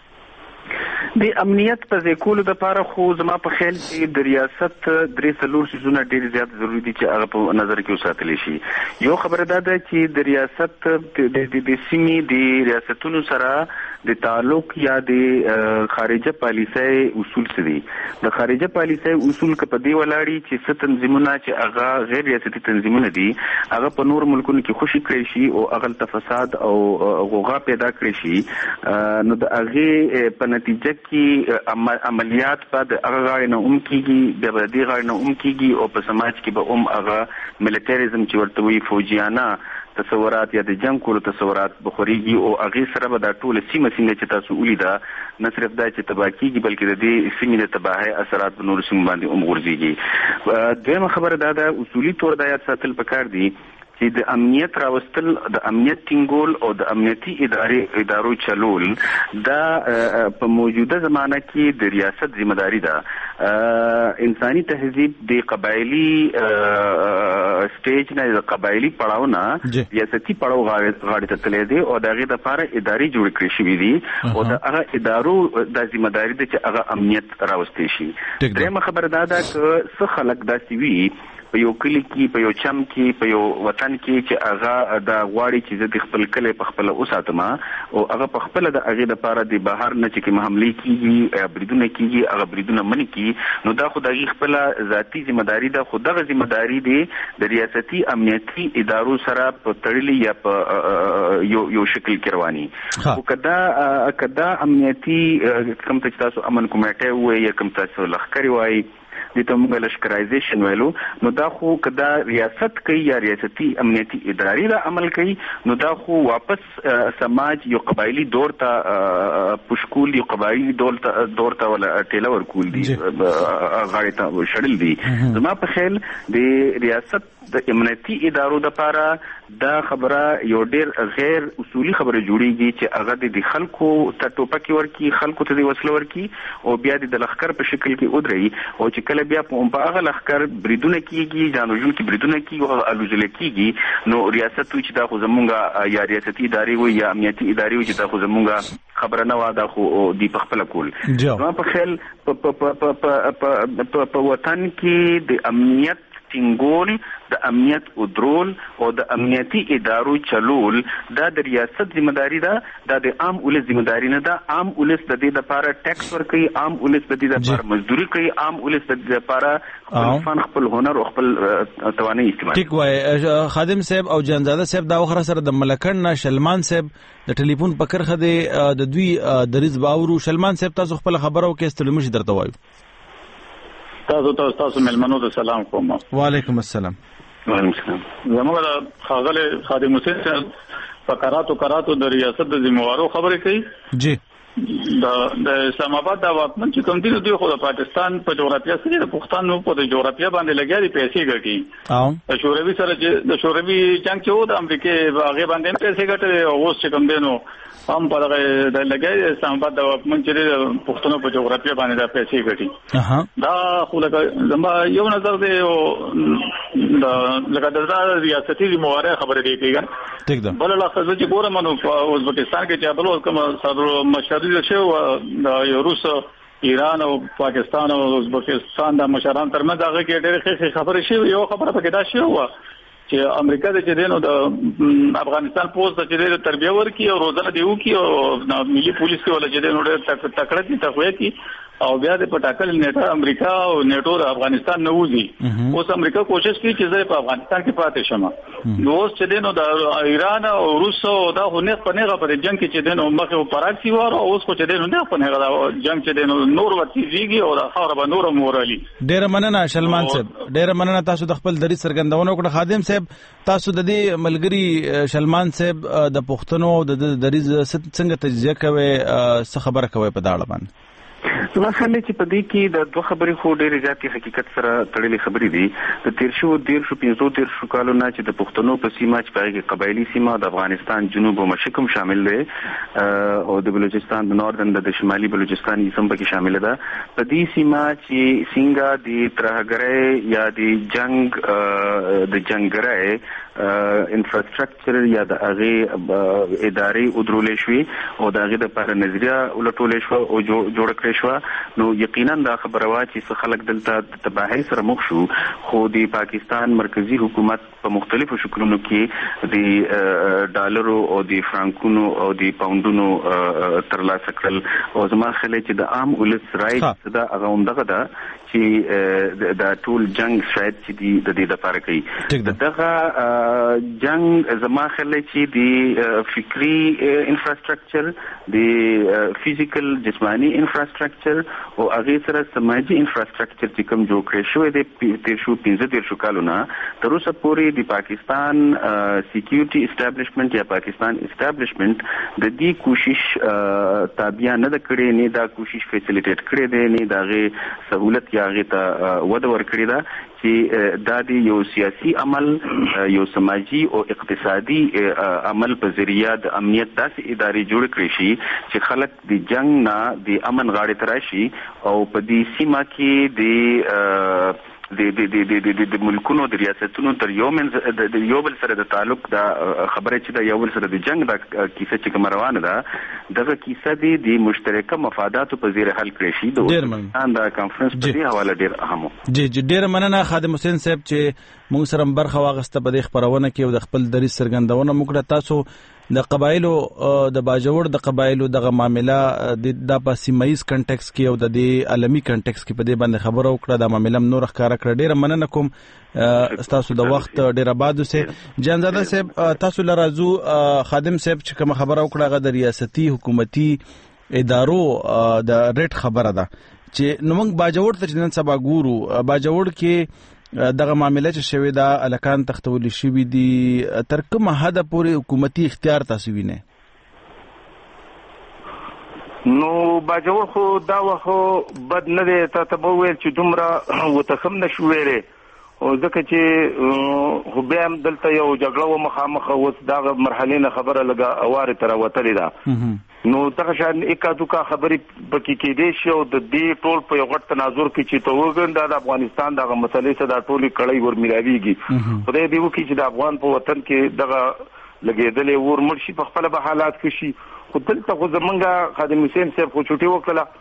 Speaker 8: د امنیت په ځکولو د لپاره خو زما په خیال کې د ریاست درې څلور سيزونه ډېر زیات ضروری دي چې هغه په نظر کې وساتل شي یو خبره ده چې د ریاست د سیمې د ریاستونو سره د تعلق یا د خارجه پالیسي اصول څه دي د خارجه پالیسي اصول کپه دی ولاړی چې ست تنظیمونه چې هغه غیر ریاستي تنظیمونه دي هغه په نور ملکونو کې خوشي کړی شي او اغل تفساد او غوغا پیدا کړی شي نو د هغه په نتیجه کې عملیات په د هغه غاړې نه اوم کیږي د دې غاړې نه اوم کیږي او په سماج کې به اوم هغه ملټریزم چې ورته وي فوجیانه تصورات یا د جنگ کولو تصورات بخوريږي او هغه سره به د ټول سیمه سیمه چې تاسو ولیدا نه صرف دا چې تباہ کیږي بلکې د دې سیمې د تباہي اثرات په نور سیمه باندې هم ورځيږي دویمه خبره دا د اصولي تور د یاد ساتل پکار دي چې د امنیت راوستل د امنیت ټینګول او د امنیتي ادارې ادارو چلول دا په موجوده زمانہ کې د ریاست ذمہ داری ده انساني تهذیب د قبایلی سټیج نه د قبایلی پړاو نه ریاستي پړاو غاړه ته تللی دی او دغه د لپاره ادارې جوړ کړې شوې دي او د هغه ادارو د ذمہ داری ده چې هغه امنیت راوستي شي. درېمه خبره دا ده چې څه خلک داسې وي په یو کلی کې په یو چم کې په یو وطن کې چې هغه د غواړي چې د خپل کلی په خپل اوساتما او هغه په خپل د هغه لپاره د بهر نه چې کوم حمله کیږي بریدونه کیږي هغه بریدونه منی کی نو دا خدای خپل ذاتی ذمہ داری ده خدغه ذمہ داری دی د ریاستي امنیتي ادارو سره په تړلې یا په یو یو شکل کې رواني او کدا کدا امنیتي کوم تاسو امن کمیټه وای یا کوم تاسو لخرې وای د تومګل لشکرایزیشن ویلو نو دا خو کدا ریاست کوي یا ریاستي امنیتي ادارې را عمل کوي نو دا خو واپس سماج یو قبایلی دور ته پښکول یو قبایلی دور ته دور ته ولا ټیلا ورکول دي غاړه ته شړل دي زما په خیال د ریاست د امنیتي ادارو د لپاره دا خبره یو ډیر غیر اصولي خبره جوړیږي چې هغه د خلکو ته ټوپک ورکی خلکو ته د وسله ورکی او بیا د لخر په شکل کې ودري او چې کله بیا په هغه لخر بریدونه کیږي جانوجو کې بریدونه کیږي او الوزل کیږي نو ریاست چې دا خو زمونږه یا ریاستي ادارې وي یا امنیتي ادارې چې دا خو زمونږه خبره نه واده خو دی په خپل کول نو په خیال په په په په وطن کې د امنیت
Speaker 13: ټینګول، د امنیت ادرول او د امنیتي ادارو چلول دا د ریاست ذمہداري ده، دا د عام ولس ذمہداري نه ده. عام ولس د دې لپاره ټیکس ورکوي، عام ولس د دې لپاره مزدوري کوي، عام ولس د دې لپاره خپل فن، خپل هنر او خپل توانایي استعمال.
Speaker 1: ټیک وای خادم صاحب او جانزاده صاحب دا وخره سره د ملکن شلمان صاحب د ټلیفون په کرخه د دوی دریز باورو. شلمان صاحب تاسو خپل خبرو کې استلمش درته وایو.
Speaker 14: تاسو ته تاسو ملمنو ته سلام کوم.
Speaker 1: وعلیکم السلام.
Speaker 14: وعلیکم السلام. زموږ خاغله خادم حسین صاحب فقرات او قرات د ریاست د ذمہوارو خبرې کوي.
Speaker 1: جی
Speaker 14: د د اسلام آباد د واکمن چې کوم دي دوی خو د پاکستان په جغرافیه سره د پښتون په د جغرافیه باندې لګیاري پیسې ګټي.
Speaker 1: او
Speaker 14: د شوروي سره چې د شوروي جنگ کې و د امریکای هغه باندې پیسې ګټي او اوس چې کوم دینو هم په د لګیاري اسلام آباد د واکمن چې د پښتون په جغرافیه باندې د پیسې ګټي.
Speaker 1: اها
Speaker 14: دا خو لکه زما یو نظر دی او د لکه د ریاستي ذمہواري خبرې دی کېږي.
Speaker 1: ٹھیک ده.
Speaker 14: بل لا خزه چې ګورم نو په ازبکستان کې چې بل کوم صدر مشر شو د روس، ایران او پاکستان او ازبکستان د مشران ترمنځ هغه کې ډېر ښه خبرې شوې. یو خبره پکې دا شوه چې امریکا د چې دینو د افغانستان پوسټ د چې د تربیه ورکي او روزنه دیو کی او ملي پولیس کې ولا چې دینو ډېر تکړه دي تقوی کی او بیا د پټاکل نیټه امریکا او نیټو د افغانستان نه وځي. اوس امریکا کوشش کوي چې زه په افغانستان کې پاتې شم. نو اوس چې دینو د ایران او روس او دا خو نه په نه په جنگ کې چې دینو مخه پراکسی وره اوس خو چې دینو نه په نه جنگ چې دینو نور ورتيږي او د خاور به نور مورالي.
Speaker 1: ډېر مننه شلمان صاحب، ډېر مننه تاسو د خپل دریځ څرګندونه وکړه. خادم صاحب تاسو د دې ملګری شلمان صاحب د پښتنو د دریځ څنګه تجزیه کوي، څه خبره کوي په دا اړه باندې؟
Speaker 13: زما خیال دی چې په دې کې د دوه خبرې خو ډېرې زیاتې حقیقت سره تړلې خبرې دي. د تېر شوو دېرشو پنځو دېرشو کالو نه چې د پښتنو په سیمه چې په هغې کې قبایلي سیمه د افغانستان جنوب او مشرق هم شامل دی او د بلوچستان د ناردن د شمالي بلوچستان یې هم پکې شامله ده. په دې سیمه چې څنګه د ترهګرۍ یا د جنگ د جنګګرۍ انفراستراکچر یا د هغې ادارې ودرولې شوې او د هغې دپاره نظریه ولټولې شوه او جوړه کړې شوه. نو یقینا دا خبره وه چې څه خلک دلته د تباهۍ سره مخ شو، خو د پاکستان مرکزي حکومت په مختلفو شکلونو کې د ډالرو او د فرانکونو او د پاونډونو ترلاسه کړل. او زما خیال چې د عام ولس رایټ څه ده هغه همدغه ده چې دا ټول جنگ شاید چې د دې لپاره کوي. دغه جنگ زما خیال چې د فکری انفراستراکچر، د فزیکل جسمانی انفراستراکچر او هغې سره سماجي انفراستراکچر چې کوم جوړ کړی شوی دی تېر شو پنځه دېرشو کالو نه تر اوسه پورې د پاکستان سیکیورټي اسټابلیشمنټ یا پاکستان اسټابلیشمنټ د دې کوشش تابع نه ده کړې، نه دا کوشش فیسیلیټیټ کړی دی، نه د هغې سهولت یا هغې ته وده ورکړې ده چې دا د یو سیاسي عمل، یو سماجي او اقتصادي عمل په ذریعه د امنیت داسې ادارې جوړ کړې شي چې خلک د جنگ نه د امن غاړې ته راشي او په دې سیمه کې د د د د د د ملکونو د ریاستونو تر یو من د یو بل سره د تعلق دا خبره چې دا یو بل سره د جنگ دا کیسه چې کوم روانه ده دغه کیسه دی د مشترکه مفاداتو په زیر حل کړی شي. د افغانستان دا کانفرنس په دې حواله ډېر اهم و.
Speaker 1: جی جی ډېر مننه خادم حسین صاحب چې موږ سره برخه واغسته په دې خبرونه کې او د خپل دریځ څرګندونه وکړه. تاسو د قبایلو د باجوړ د قبایلو دغه معامله د په سیمایز کنټیکس کې او د دې عالمي کنټیکس کې په دې باندې خبره وکړه. د معامله نور ښکارا کړه. ډېر مننه کوم تاسو د وخت ډېر آباد اوسئ. جانزاده صاحب تاسو لرازو خادم صاحب چې کوم خبره وکړه هغه د ریاستي حکومتي ادارو د ریټ خبره ده چې نو موږ باجوړ ته نن سبا ګورو. باجوړ کې دغه معامله چې شوی دا الکان تختول شوی دي تر کومه حد پورې حکومتي اختیار تاسو وینئ؟
Speaker 8: نو باجوړ خو دا وخو بد نه دی، تا ته به وویل چې دومره وتخم نه شو ویلی او ځکه چې خو بیا هم دلته یو جګړه و مخامخ اوس دغه مرحلې نه خبره لږه اوارې ته راوتلې ده. نو دغه شان اکا دوکا خبرې پکې کېدی شي او د دې ټول په یو غټ تناظر کې چې ته وګورې دا د افغانستان دغه مسلې څه دا ټولې کړۍ ور میلاویږي. خدای دې وکړي چې د افغان په وطن کې دغه لګېدلې ور مړ شي، په خپله به حالات ښه شي. خو دلته خو زمونږ خادم حسین صاحب خو چوټې وکړله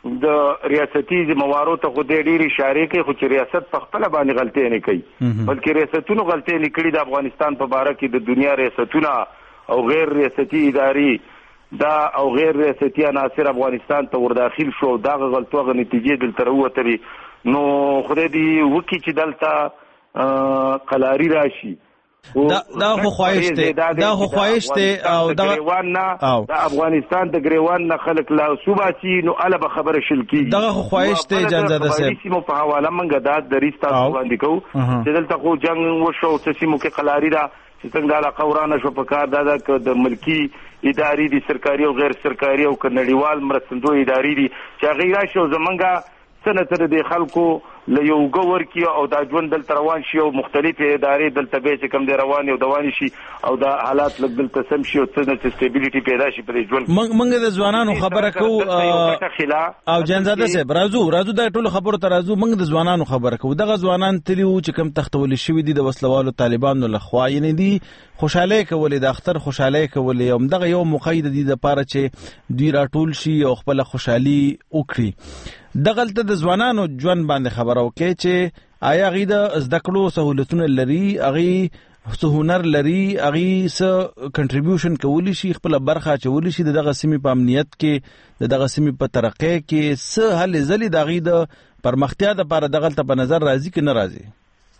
Speaker 8: د ریاستي ذمہوارو ته خو دې ډېرې اشارې کوي، خو چې ریاست په خپله باندې غلطۍ نه کوي، بلکې ریاستونو غلطۍ نه کړي. د افغانستان په باره کې د دنیا ریاستونه او غیر ریاستي ادارې دا او غیر ریاستي عناصر افغانستان ته ورداخل شو، دغه غلطو هغه نتیجې دلته راووتلې. نو خدای دې وکړي چې دلته قلاري راشي.
Speaker 1: دا دا خو خواهش دی دا خو خواهش دی او دا
Speaker 8: ګریوان نه د افغانستان د ګریوان نه خلک لا صوباسي نو اله به خبره شل کی.
Speaker 1: دا خو خواهش دی جنزاده صاحب
Speaker 8: سیمو په حواله منګه دا د ریستا باندې کو چې دلته خو جنگ وشو چې سیمو کې قلاري را چې څنګه لا قورانه شو په کار دا د ملکی ادارې دي، سرکاري او غیر سرکاري او نړیوال مرستندوی ادارې دي چې غیر شو زمونږه سنتر د خلکو له یو ګور کې او دا ژوند دلته روان شي او مختلفې ادارې دلته به چې کوم دی روان او دواني شي او دا حالات لږ دلته سم شي او څه سټیبیلیټي پیدا شي په ژوند.
Speaker 1: موږ د ځوانانو خبره کوو او جنزاده صاحب راځو راځو دا ټول خبرو ته راځو. موږ د ځوانانو خبره کوو. دغه ځوانان تلي وو چې کوم تختول شوي دي د وسلوالو طالبانو لخوا، یعنې دي خوشاله کولې د اختر خوشاله کولې هم دغه یو مقید دي د پاره چې دوی راټول شي او خپل خوشحالي وکړي. دغلته د ځوانانو ژوند باندې خبره وکړي چې آیا هغوی د زده کړو سهولتونه لري، هغوی څه هنر لري، هغوی څه کنټریبیوشن کولی شي، خپله برخه اچولی شي د دغه سیمې په امنیت کې، د دغه سیمې په ترقۍ کې، څه هلې ځلې د هغوی د پرمختیا دپاره دغلته په نظر راځي که نه راځي؟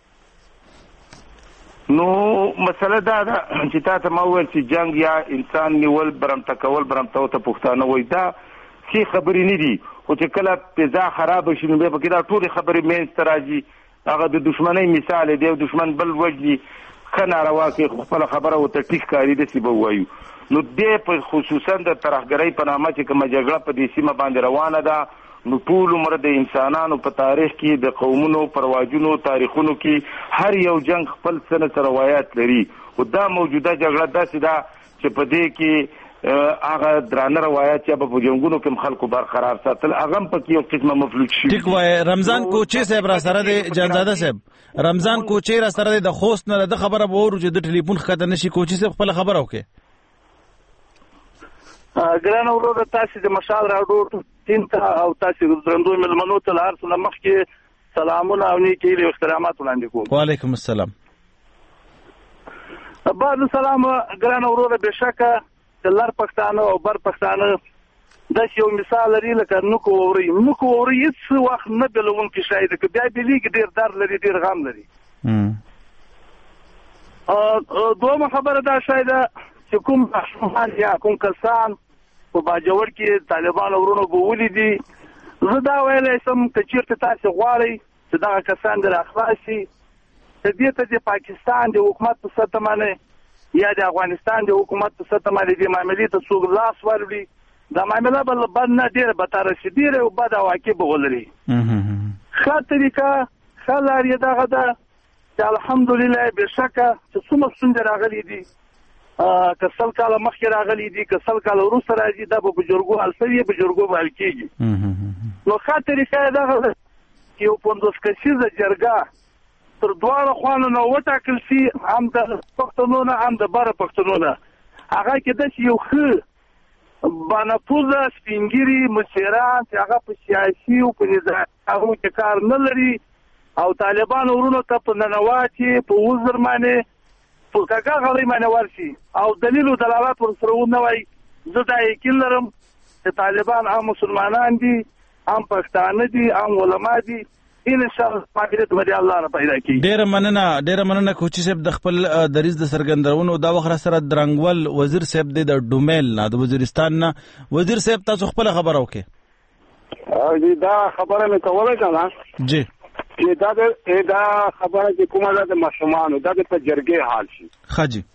Speaker 8: نو مسله دا ده چې تا ته ما وویل چې جنګ یا انسان نیول برمته کول، برمته ته پښتانه وایي، دا ښې خبرې نه دي، خو چې کله فضا خراب شي نو بیا پکې دا ټولې خبرې منځته راځي. هغه د دشمنۍ مثال دی، دشمن بل وجدي ښه ناروا کوي، خو خپله خبره ورته ټیک ښکاري داسې به ووایو. نو دې په خصوصا د ترهګرۍ په نامه چې کومه جګړه په دې سیمه باندې روانه ده، نو ټول عمر د انسانانو په تاریخ کې د قومونو پرواجونو تاریخونو کې هر یو جنگ خپل څه نه څه روایات لري. خو دا موجوده جګړه داسې ده چې په دې کې هغه درانه روایت چې په جنگونو کې خلکو برقرار ساتل هغه هم پکې یو قسمه مفلوج شي.
Speaker 1: ټیک وای. رمضان کوچي صاحب را سره دی، جنزاده صاحب رمضان کوچي را سره دی، د خوست نه د خبره به ورو چې د ټلیفون ښکته نشي. کوچي صاحب خپله خبره وکړي.
Speaker 15: ګرانه وروره، تاسې د مشال راډیو ټیم ته او تاسې درنو مېلمنو ته له هر څه نه مخکې سلامونه او نیکې هیلې او احترامات وړاندې کوم.
Speaker 1: وعلیکم السلام.
Speaker 15: بعد سلام ګرانه وروره، بېشکه د لر پښتانه او بر پښتانه داسې یو مثال لري لکه نوکو وورۍ. نوکو وورۍ هېڅ وخت نه بېلوونکی شی دی، که بیا بېلېږي ډېر درد لري، ډېر غم لري. دویمه خبره دا شی ده چې کوم ماشومان یا کوم کسان په باجوړ کې طالبانو ورونو به ولیدي، زه دا ویلی شم که چېرته تاسې غواړئ چې دغه کسان دې راخلاص شي، د دې ته د پاکستان د حکومت په سطح باندې یا د افغانستان د حکومت په سطح باندې دې معاملې ته څوک لاس ورکړي، دا معامله به بد نه ډېره بدتره شي، ډېره یو بد عواقب به ولري. ښه طریقه ښه لار یې دغه ده چې الحمدلله بېشکه چې څومره ستونزې راغلي دي، که سل کاله مخکې راغلي دي، که سل کاله وروسته راځي، دا به په جرګو حل شوي، په جرګو به حل کېږي. نو ښه طریقه یې دغه ده چې یو پنځوس کسیزه جرګه تر دواړو خواو نه وټاکل شي، هم د پښتنو نه هم د بره پښتنو نه، هغه کې داسې یو ښه بانفوذه سپینګیري مشران چې هغه په سیاسي او په نظامي هغو کې کار نه لري او طالبانو ورونو ته په ننواتې په وزر باندې په کاکا غړی باندې ورشي او دلیل او دلالات ورسره ونه وایي. زه دا یقین لرم چې طالبان هم مسلمانان دي، هم پښتانه دي، هم علما دي، ان شاء الله ماګرت باندې الله را پیدا کړي.
Speaker 1: ډېره مننه ډېره مننه کوچي صاحب د خپل دریځ د څرګندونو. دا وخت سره درنګول وزیر صاحب دی د ډومیل نه د وزیرستان نه. وزیر صاحب تاسو خپل خبره
Speaker 16: وکړئ. دا خبره مې کوله کنه
Speaker 1: جی
Speaker 16: چې دا دا خبره چې کومه ده د ماشومانو دا د جرګې حال شي.
Speaker 1: ښه جی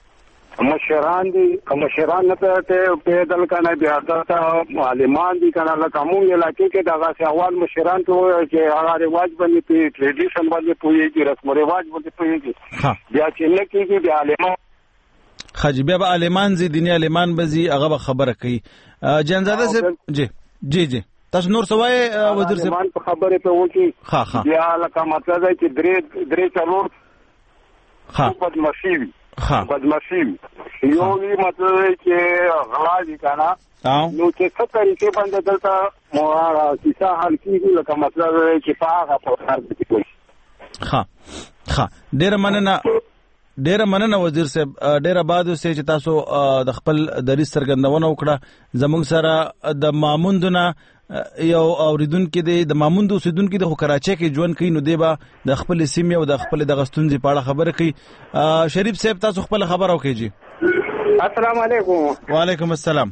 Speaker 16: مشران دي، مشران نه ته پیدل کنه بیا دا عالمان دي کنه لکه موږ علاقې کې دغه سیاوال مشران ته چې هغه رواج باندې په ټریډیشن باندې پوهیږي، رسم و رواج باندې پوهیږي، بیا چې نه کېږي بیا عالمان
Speaker 1: خاجي بیا به عالمان زی دیني عالمان بزي هغه به خبره کوي. جنزاده صاحب جی جی جی تاسو نور سوای وزیر صاحب
Speaker 16: عالمان په خبره ته وکی
Speaker 1: ها ها
Speaker 16: بیا لکه مطلب دی چې درې درې څلور
Speaker 1: ها
Speaker 16: په مشيوي بدمعشي یو وی مطلب چې غلا دي کنه نو چې څه طریقې باندې دلته مو کیسه حل کیږي لکه مطلب چې پاغه په کار دي کوي.
Speaker 1: ها ها ډیر مننه ډیر مننه وزیر صاحب. ډیر آباد اوسئ چې تاسو د خپل دریځ څرګندونه وکړه. زموږ سره د ماموندونه یو اوریدونکو دی د ماموند اوسیدونکو د کراچۍ کې ژوند کوي، نو دی به د خپل سیمې او د خپل د غستونځي په اړه خبره کوي. شریف صاحب تاسو خپل خبر او کیږي.
Speaker 17: السلام علیکم.
Speaker 1: وعلیکم السلام.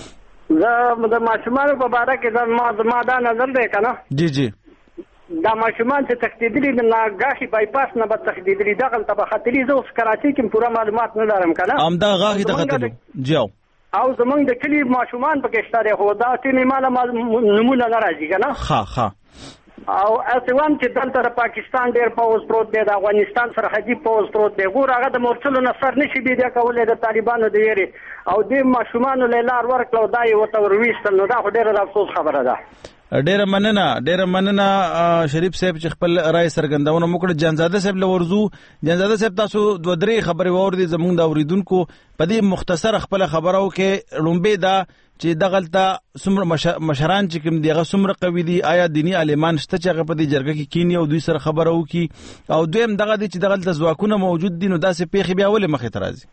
Speaker 17: زه د ماشومان په اړه کې د ما دا نظر دی کنه.
Speaker 1: جی جی
Speaker 17: دا ماشومان چې تخدیدلی د ناګاهي بایپاس نه به تخدیدلی دغه ته به خطرې زه اوس کراچۍ کې پوره معلومات نه لرم کنه.
Speaker 1: امدا غاهي ته خطرې جاو
Speaker 17: او زمونږ د کلی ماشومان پکې شته خو دا چې مالا نمونه نه راځي کنه.
Speaker 1: ها ها
Speaker 17: او اسوان چې دلته د پاکستان ډیر پوز پروت دی، د افغانستان سرحدي پوز پروت دی، ګور هغه د مورچلو نصر نشي بیا کولای د طالبانو د یری او د ماشومان له لار ورکلو دای وته ورويستل. نو دا خو ډیره د افسوس خبره ده.
Speaker 1: ډیره مننه ډیره مننه شریف صاحب چې خپل رائے څرګندونه وکړه. جانزاده صاحب لورزو. جانزاده صاحب تاسو دوه درې خبرې واوریدې زموږ د اوریدونکو په دې مختصر خپل خبرو کې لومبه دا چې دغلطه څومره مشران چې کوم دیغه څومره قوي دي، آیا دینی عالمان شته چې هغه په دې جرګه کې کینی او دوی سره خبرو کی، او دویم دغه دي چې دغلطه ځواکونه موجود دي، نو داسې پیښې بیا ولې مخې ته راځي؟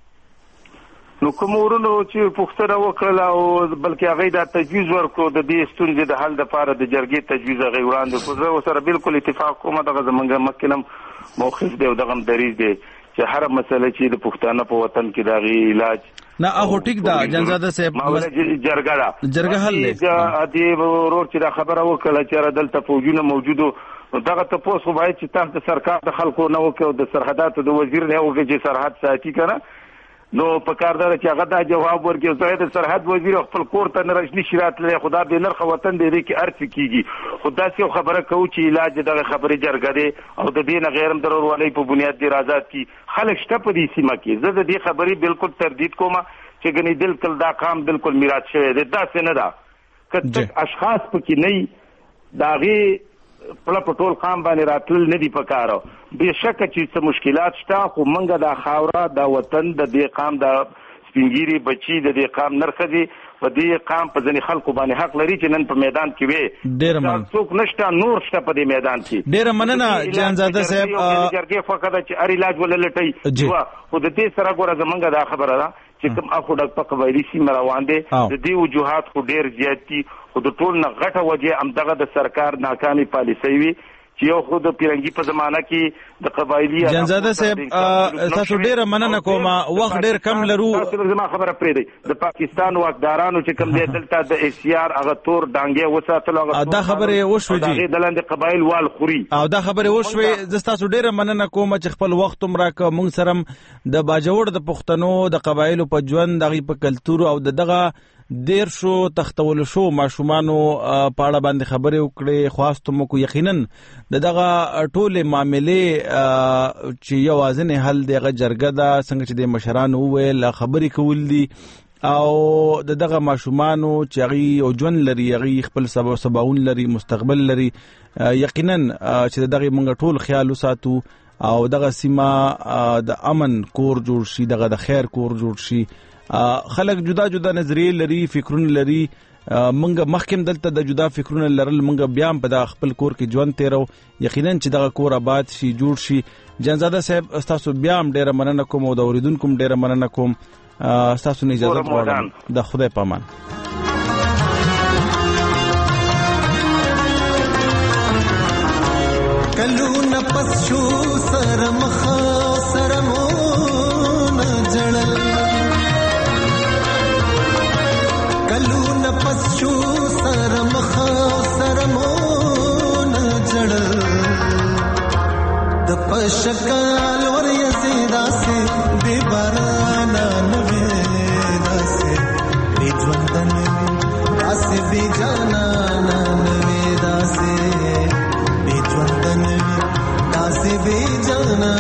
Speaker 8: نو کوم ورونو چې پوښتنه وکړه او بلکې هغه دا تجویز ورکړو د دې ستونزې د حل لپاره د جرګې تجویز هغه وړاندې کړو. زه سره بالکل اتفاق کوم. دغه زمونږ مخکینم موقف دی او دغه دریځ دی چې هر مسله چې د پښتانه په وطن کې دغه علاج
Speaker 1: نه هغه ټیک دا جنزاده صاحب
Speaker 8: جرګه دا
Speaker 1: جرګه حل دی.
Speaker 8: دې ورور چې دا خبره وکړه چې دلته فوجونه موجودو، دغه تاسو خو باید چې تاسو د سرکار د خلکو نه وکړو د سرحداتو د وزیر نه وکړي چې سرحد ساتي کنه. نو په کار دار چې هغه دا جواب ورکړي چې د سرحد وزیر خپل کور ته نه راشي شرات لري، خدا به نرخ وطن دې کې ارث کیږي. خدا سي خبره کوي چې علاج دغه خبره جرګه دي او د دې نه غیرم ضروري په بنیاد دي راځات کی خلک شته په دې سیمه کې. زه د دې خبرې بالکل تردید کوم چې ګنې دلکل دا کام بالکل میراث شوی دی. دا څه نه ده کته اشخاص پکې نه داغي په ټول قام باندې راتل نه دی پکاره. بهشکه چې څه مشکلات شته خو منګه دا خاوره دا وطن د دې قام د سپینګيري بچي د دې قام نرخدي په دې قام په ځنې خلکو باندې حق لري چې نن په میدان کې وي.
Speaker 1: ډېر من
Speaker 8: څوک نشته نور شته په دې میدان کې.
Speaker 1: ډېر مننه جانزاده صاحب.
Speaker 8: جرګې فقط چې ار علاج وللټي خو د دې سره ګوره زمونږه دا خبره ده چې کوم اخو د قبایلی سیمه روان دي د دې وجوهات خو ډېر زیات دي. خو د ټول نه غټه وجه امدغه د سرکار ناکامي پالیسي وي چې یو خود پیرنګي په زمانہ کې د قبایلی
Speaker 1: جنزاده صاحب تاسو ډیره مننه کوم. وخت ډیر کم لرو.
Speaker 8: تاسو زما خبره پرې دی د پاکستان واکدارانو چې کوم دی دلته د ایسیار هغه تور ډانګې وساتل هغه
Speaker 1: دا خبره وشوي دي
Speaker 8: د لاندې قبایل وال خوري
Speaker 1: او دا خبره وشوي. زه تاسو ډیره مننه کوم چې خپل وخت هم راک مونږ سره د باجوړ د پښتنو د قبایلو په ژوند دغه په کلتور او دغه دیر شو تختول شو ماشومانو په اړه باندې خبرې وکړې. خواستو مو کو یقینا دغه ټوله معاملې چې یو ځنه حل دغه جرګه دا څنګه چې د مشرانو ویل خبرې کول دي او دغه ماشومانو چې هغه او ژوند لري هغه خپل سبا سباون لري مستقبل لري. یقینا چې دغه مونږ ټول خیال وساتو او دغه سیمه د امن کور جوړ شي، دغه د خیر کور جوړ شي. خلک جدا جدا نظریې لري، فکرونه لري. منګه مخکم دلته د جدا فکرونه لرل منګه بیا په د خپل کور کې ژوند تیرو. یقینا چې دغه کور آباد شي جوړ شي. جنزاده صاحب تاسو بیا هم ډیره مننه کوم او د اوریدونکو ډیره مننه کوم. تاسو نه اجازه غواړم. د خدای پامان.
Speaker 18: کلو نفس شو سر مخ سر مو جړل کلو نفس شو سر مخ سر مو جړل د پشکال ور یزیدا سے دی بارانا نوې داسې دی ژوندن داسې دی جانا نوې داسې دی ژوندن داسې دی جانا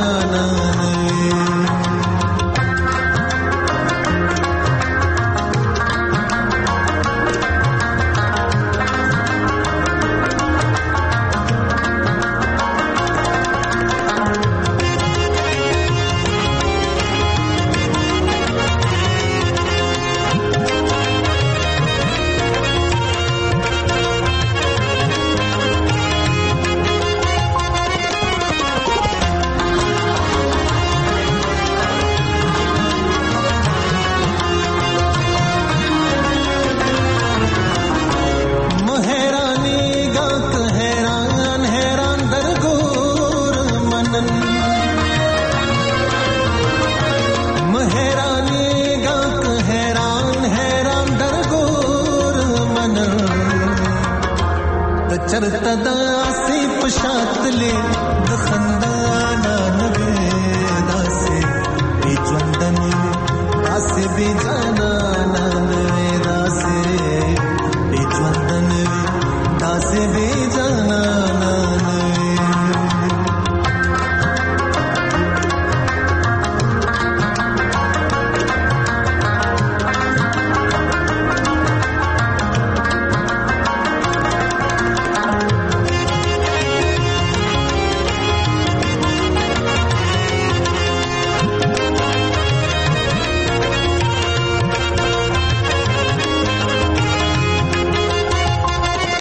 Speaker 18: چرته داسې پشاتلې د خندا نانوي داسې بې ژونده نوي داسې بې جانا نانوي داسې بې ژونده نوي داسې بې